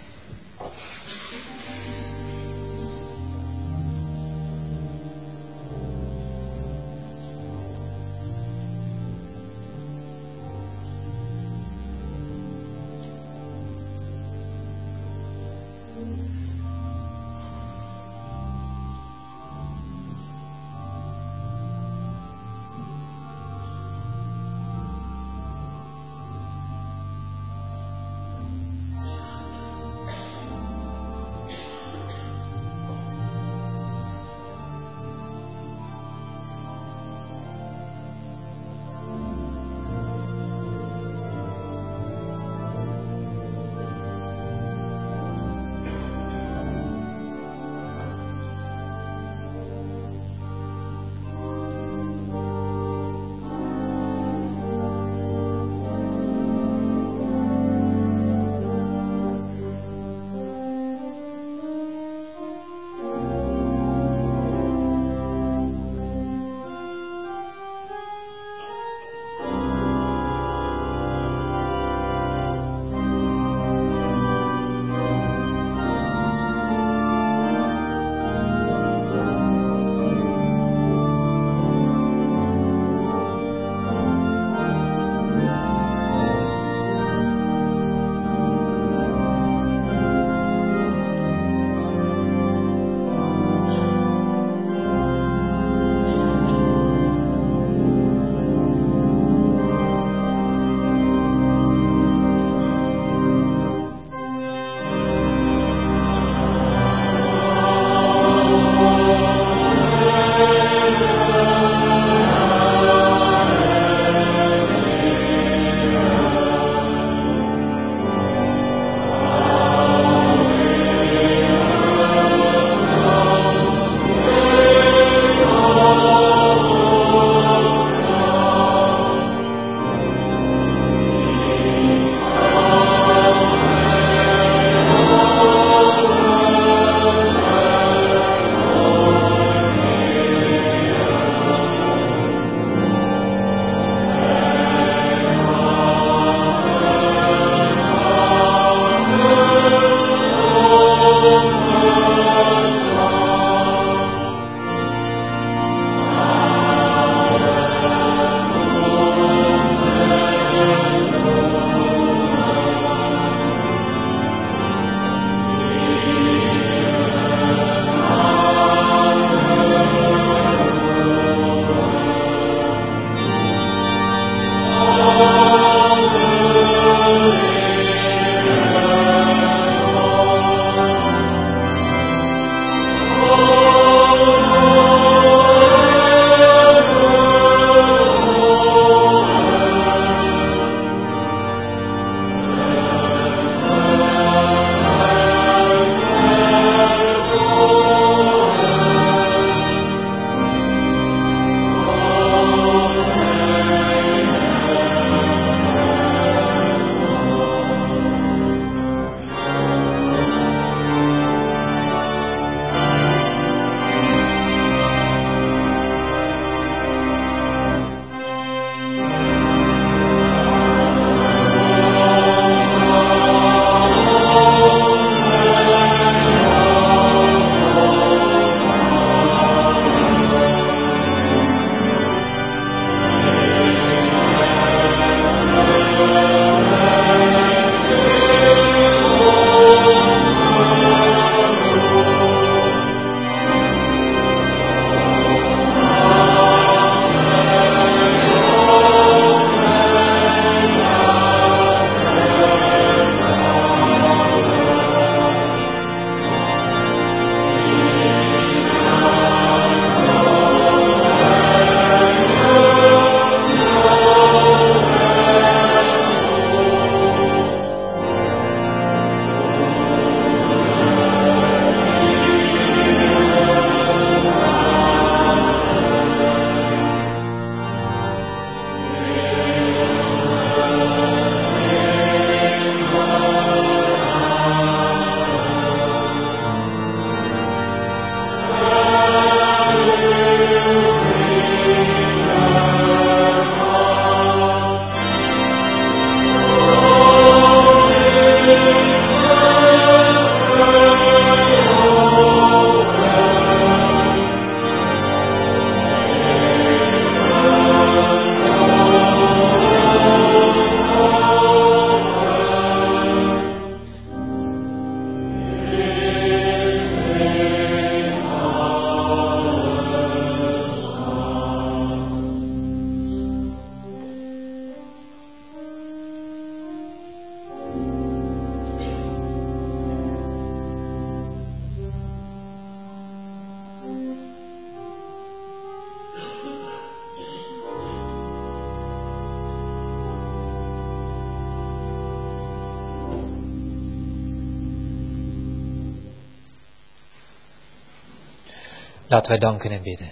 Laten wij danken en bidden.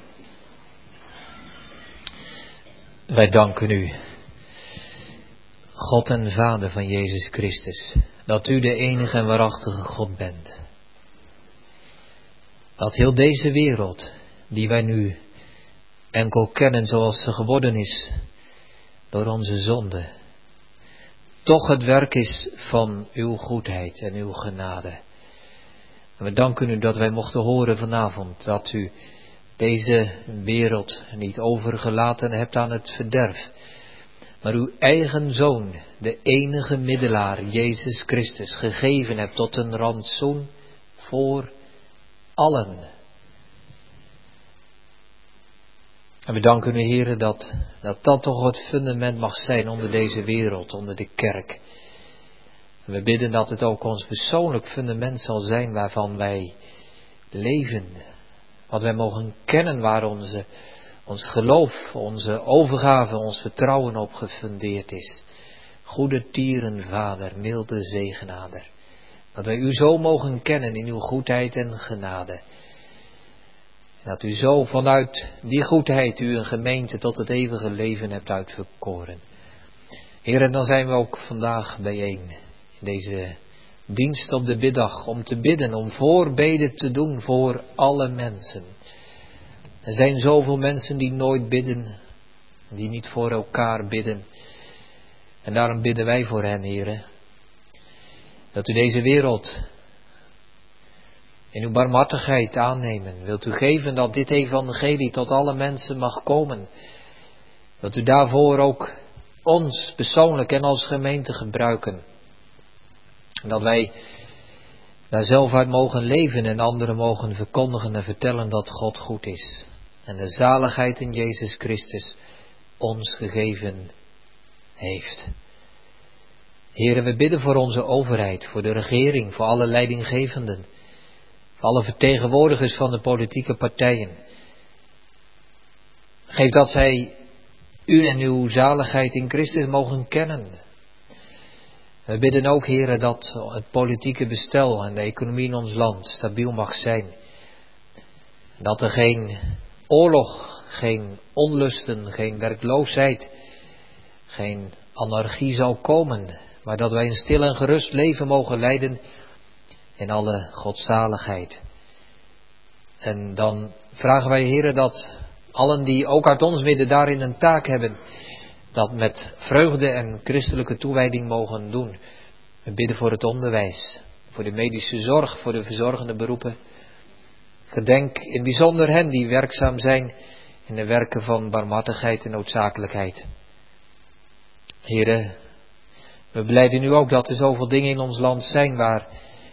Wij danken u, God en Vader van Jezus Christus, dat u de enige en waarachtige God bent. Dat heel deze wereld, die wij nu enkel kennen zoals ze geworden is, door onze zonde, toch het werk is van uw goedheid en uw genade. En we danken u dat wij mochten horen vanavond dat u deze wereld niet overgelaten hebt aan het verderf, maar uw eigen Zoon, de enige middelaar, Jezus Christus, gegeven hebt tot een rantsoen voor allen. En we danken u, Heere, dat, dat dat toch het fundament mag zijn onder deze wereld, onder de kerk. En we bidden dat het ook ons persoonlijk fundament zal zijn waarvan wij leven. Wat wij mogen kennen waar onze, ons geloof, onze overgave, ons vertrouwen op gefundeerd is. Goede tieren, Vader, milde zegenader. Dat wij u zo mogen kennen in uw goedheid en genade. En dat u zo vanuit die goedheid u een gemeente tot het eeuwige leven hebt uitverkoren. Heer, en dan zijn we ook vandaag bijeen in deze dienst op de biddag om te bidden, om voorbeden te doen voor alle mensen. Er zijn zoveel mensen die nooit bidden, die niet voor elkaar bidden. En daarom bidden wij voor hen, Heer, dat u deze wereld in uw barmhartigheid aannemen. Wilt u geven dat dit evangelie tot alle mensen mag komen. Wilt u daarvoor ook ons persoonlijk en als gemeente gebruiken. En dat wij daar zelf uit mogen leven en anderen mogen verkondigen en vertellen dat God goed is. En de zaligheid in Jezus Christus ons gegeven heeft. Heren, we bidden voor onze overheid, voor de regering, voor alle leidinggevenden. Voor alle vertegenwoordigers van de politieke partijen. Geef dat zij u en uw zaligheid in Christus mogen kennen. We bidden ook, Heere, dat het politieke bestel en de economie in ons land stabiel mag zijn. Dat er geen oorlog, geen onlusten, geen werkloosheid, geen anarchie zal komen. Maar dat wij een stil en gerust leven mogen leiden in alle godzaligheid. En dan vragen wij, Heere, dat allen die ook uit ons midden daarin een taak hebben, dat met vreugde en christelijke toewijding mogen doen. We bidden voor het onderwijs, voor de medische zorg, voor de verzorgende beroepen. Gedenk in bijzonder hen die werkzaam zijn in de werken van barmhartigheid en noodzakelijkheid. Heere, we belijden nu ook dat er zoveel dingen in ons land zijn waar,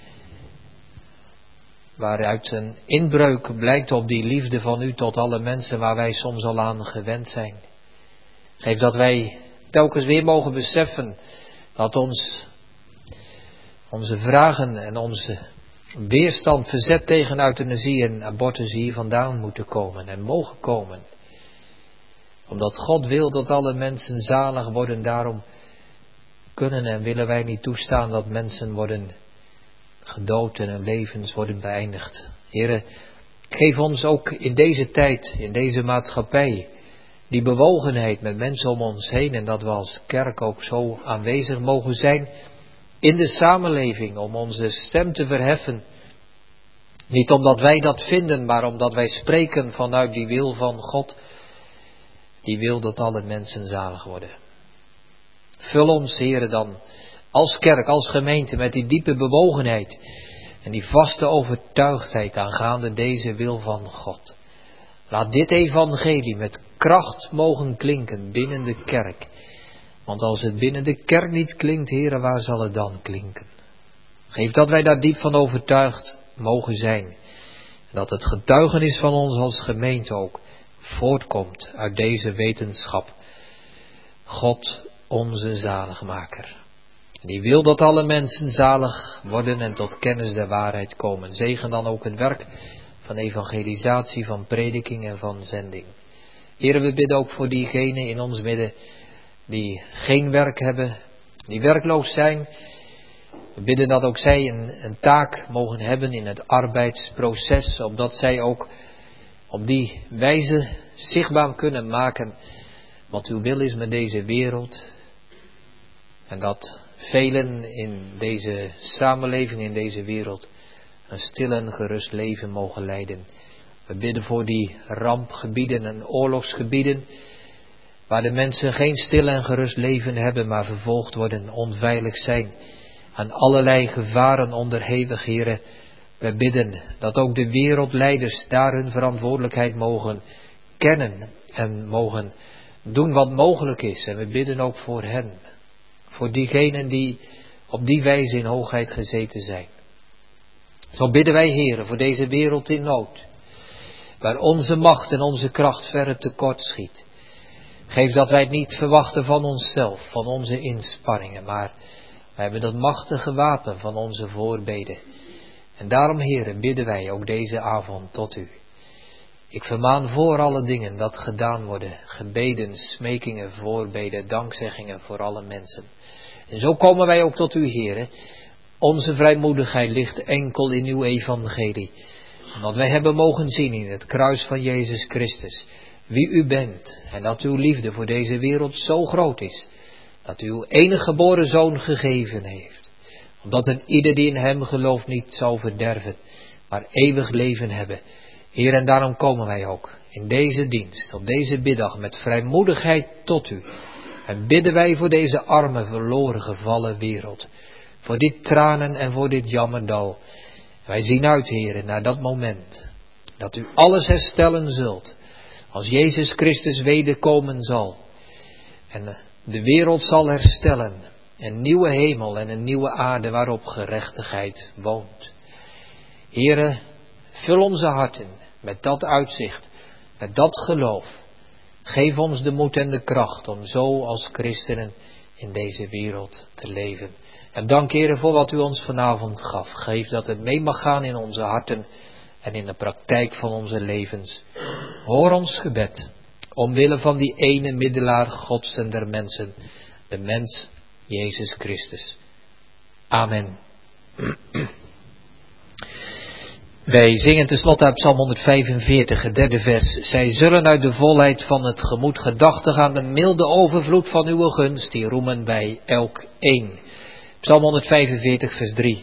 waaruit een inbreuk blijkt op die liefde van u tot alle mensen waar wij soms al aan gewend zijn. Geef dat wij telkens weer mogen beseffen dat ons, onze vragen en onze weerstand, verzet tegen euthanasie en abortus hier vandaan moeten komen en mogen komen. Omdat God wil dat alle mensen zalig worden, daarom kunnen en willen wij niet toestaan dat mensen worden gedood en hun levens worden beëindigd. Heere, geef ons ook in deze tijd, in deze maatschappij, die bewogenheid met mensen om ons heen en dat we als kerk ook zo aanwezig mogen zijn in de samenleving om onze stem te verheffen. Niet omdat wij dat vinden, maar omdat wij spreken vanuit die wil van God. Die wil dat alle mensen zalig worden. Vul ons, Heere, dan als kerk, als gemeente met die diepe bewogenheid en die vaste overtuigdheid aangaande deze wil van God. Laat dit evangelie met kracht mogen klinken binnen de kerk. Want als het binnen de kerk niet klinkt, Heere, waar zal het dan klinken? Geef dat wij daar diep van overtuigd mogen zijn. En dat het getuigenis van ons als gemeente ook voortkomt uit deze wetenschap. God, onze zaligmaker. Die wil dat alle mensen zalig worden en tot kennis der waarheid komen. Zegen dan ook het werk van evangelisatie, van prediking en van zending. Heere, we bidden ook voor diegenen in ons midden die geen werk hebben, die werkloos zijn. We bidden dat ook zij een, een taak mogen hebben in het arbeidsproces, opdat zij ook op die wijze zichtbaar kunnen maken wat uw wil is met deze wereld. En dat velen in deze samenleving, in deze wereld, een stil en gerust leven mogen leiden. We bidden voor die rampgebieden en oorlogsgebieden, waar de mensen geen stil en gerust leven hebben, maar vervolgd worden, onveilig zijn, aan allerlei gevaren onderhevig, Heere. We bidden dat ook de wereldleiders daar hun verantwoordelijkheid mogen kennen en mogen doen wat mogelijk is. En we bidden ook voor hen, voor diegenen die op die wijze in hoogheid gezeten zijn. Zo bidden wij, Heere, voor deze wereld in nood, waar onze macht en onze kracht verre tekort schiet. Geef dat wij het niet verwachten van onszelf, van onze inspanningen, maar wij hebben dat machtige wapen van onze voorbeden. En daarom, Heere, bidden wij ook deze avond tot u. Ik vermaan voor alle dingen dat gedaan worden, gebeden, smekingen, voorbeden, dankzeggingen voor alle mensen. En zo komen wij ook tot u, Heere. Onze vrijmoedigheid ligt enkel in uw evangelie. Wat wij hebben mogen zien in het kruis van Jezus Christus, wie u bent, en dat uw liefde voor deze wereld zo groot is, dat u uw enige geboren zoon gegeven heeft, opdat een ieder die in hem gelooft niet zou verderven, maar eeuwig leven hebben. Heer, en daarom komen wij ook in deze dienst, op deze middag, met vrijmoedigheid tot u. En bidden wij voor deze arme, verloren, gevallen wereld, voor dit tranen en voor dit jammerdal. Wij zien uit, Heer, naar dat moment, dat u alles herstellen zult, als Jezus Christus wederkomen zal. En de wereld zal herstellen, een nieuwe hemel en een nieuwe aarde waarop gerechtigheid woont. Heere, vul onze harten met dat uitzicht, met dat geloof. Geef ons de moed en de kracht om zo als christenen in deze wereld te leven. En dank, Heere, voor wat u ons vanavond gaf. Geef dat het mee mag gaan in onze harten en in de praktijk van onze levens. Hoor ons gebed, omwille van die ene middelaar Gods en der mensen, de mens Jezus Christus. Amen. Wij zingen tenslotte uit Psalm honderdvijfenveertig, het derde vers. Zij zullen uit de volheid van het gemoed gedachtig aan de milde overvloed van uw gunst, die roemen bij elk een. Psalm honderdvijfenveertig, vers drie.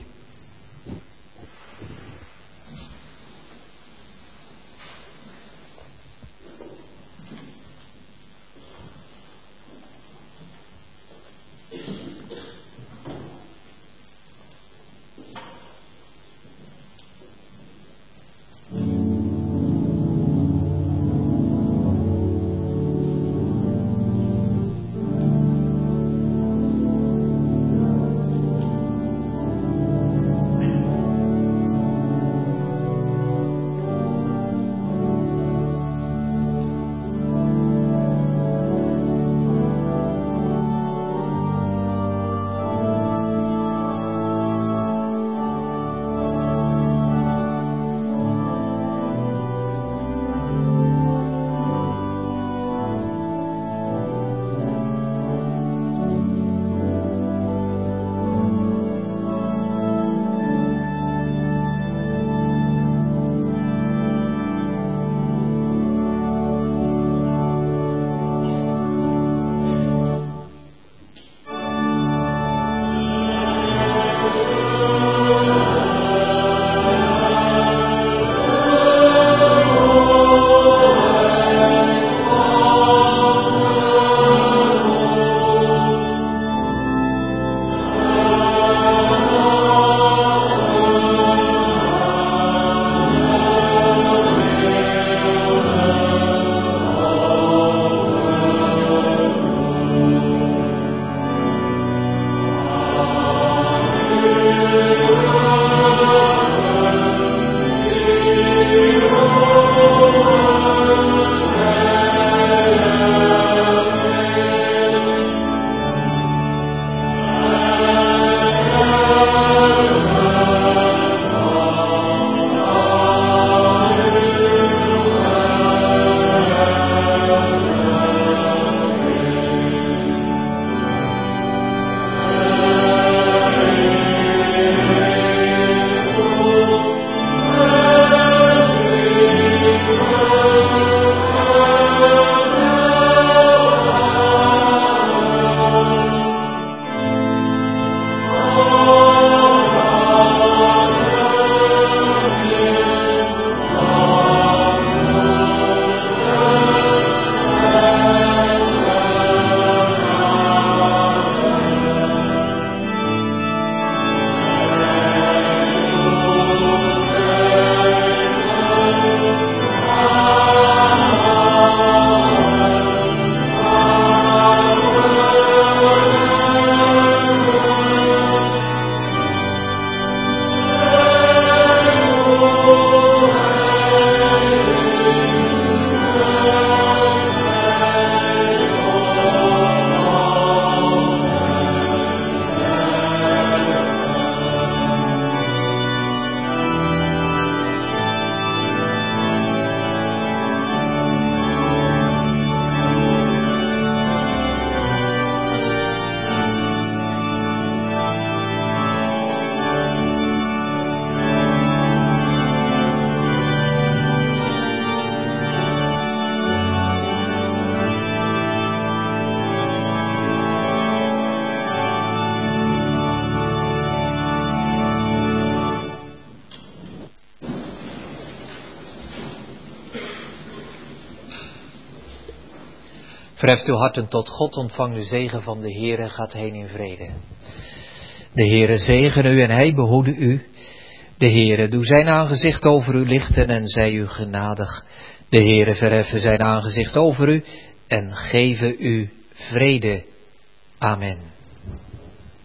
Verheft uw harten tot God, ontvang de zegen van de Heer en gaat heen in vrede. De Heere zegene u en hij behoede u. De Heere doe zijn aangezicht over u lichten en zij u genadig. De Heere verheffen zijn aangezicht over u en geven u vrede. Amen.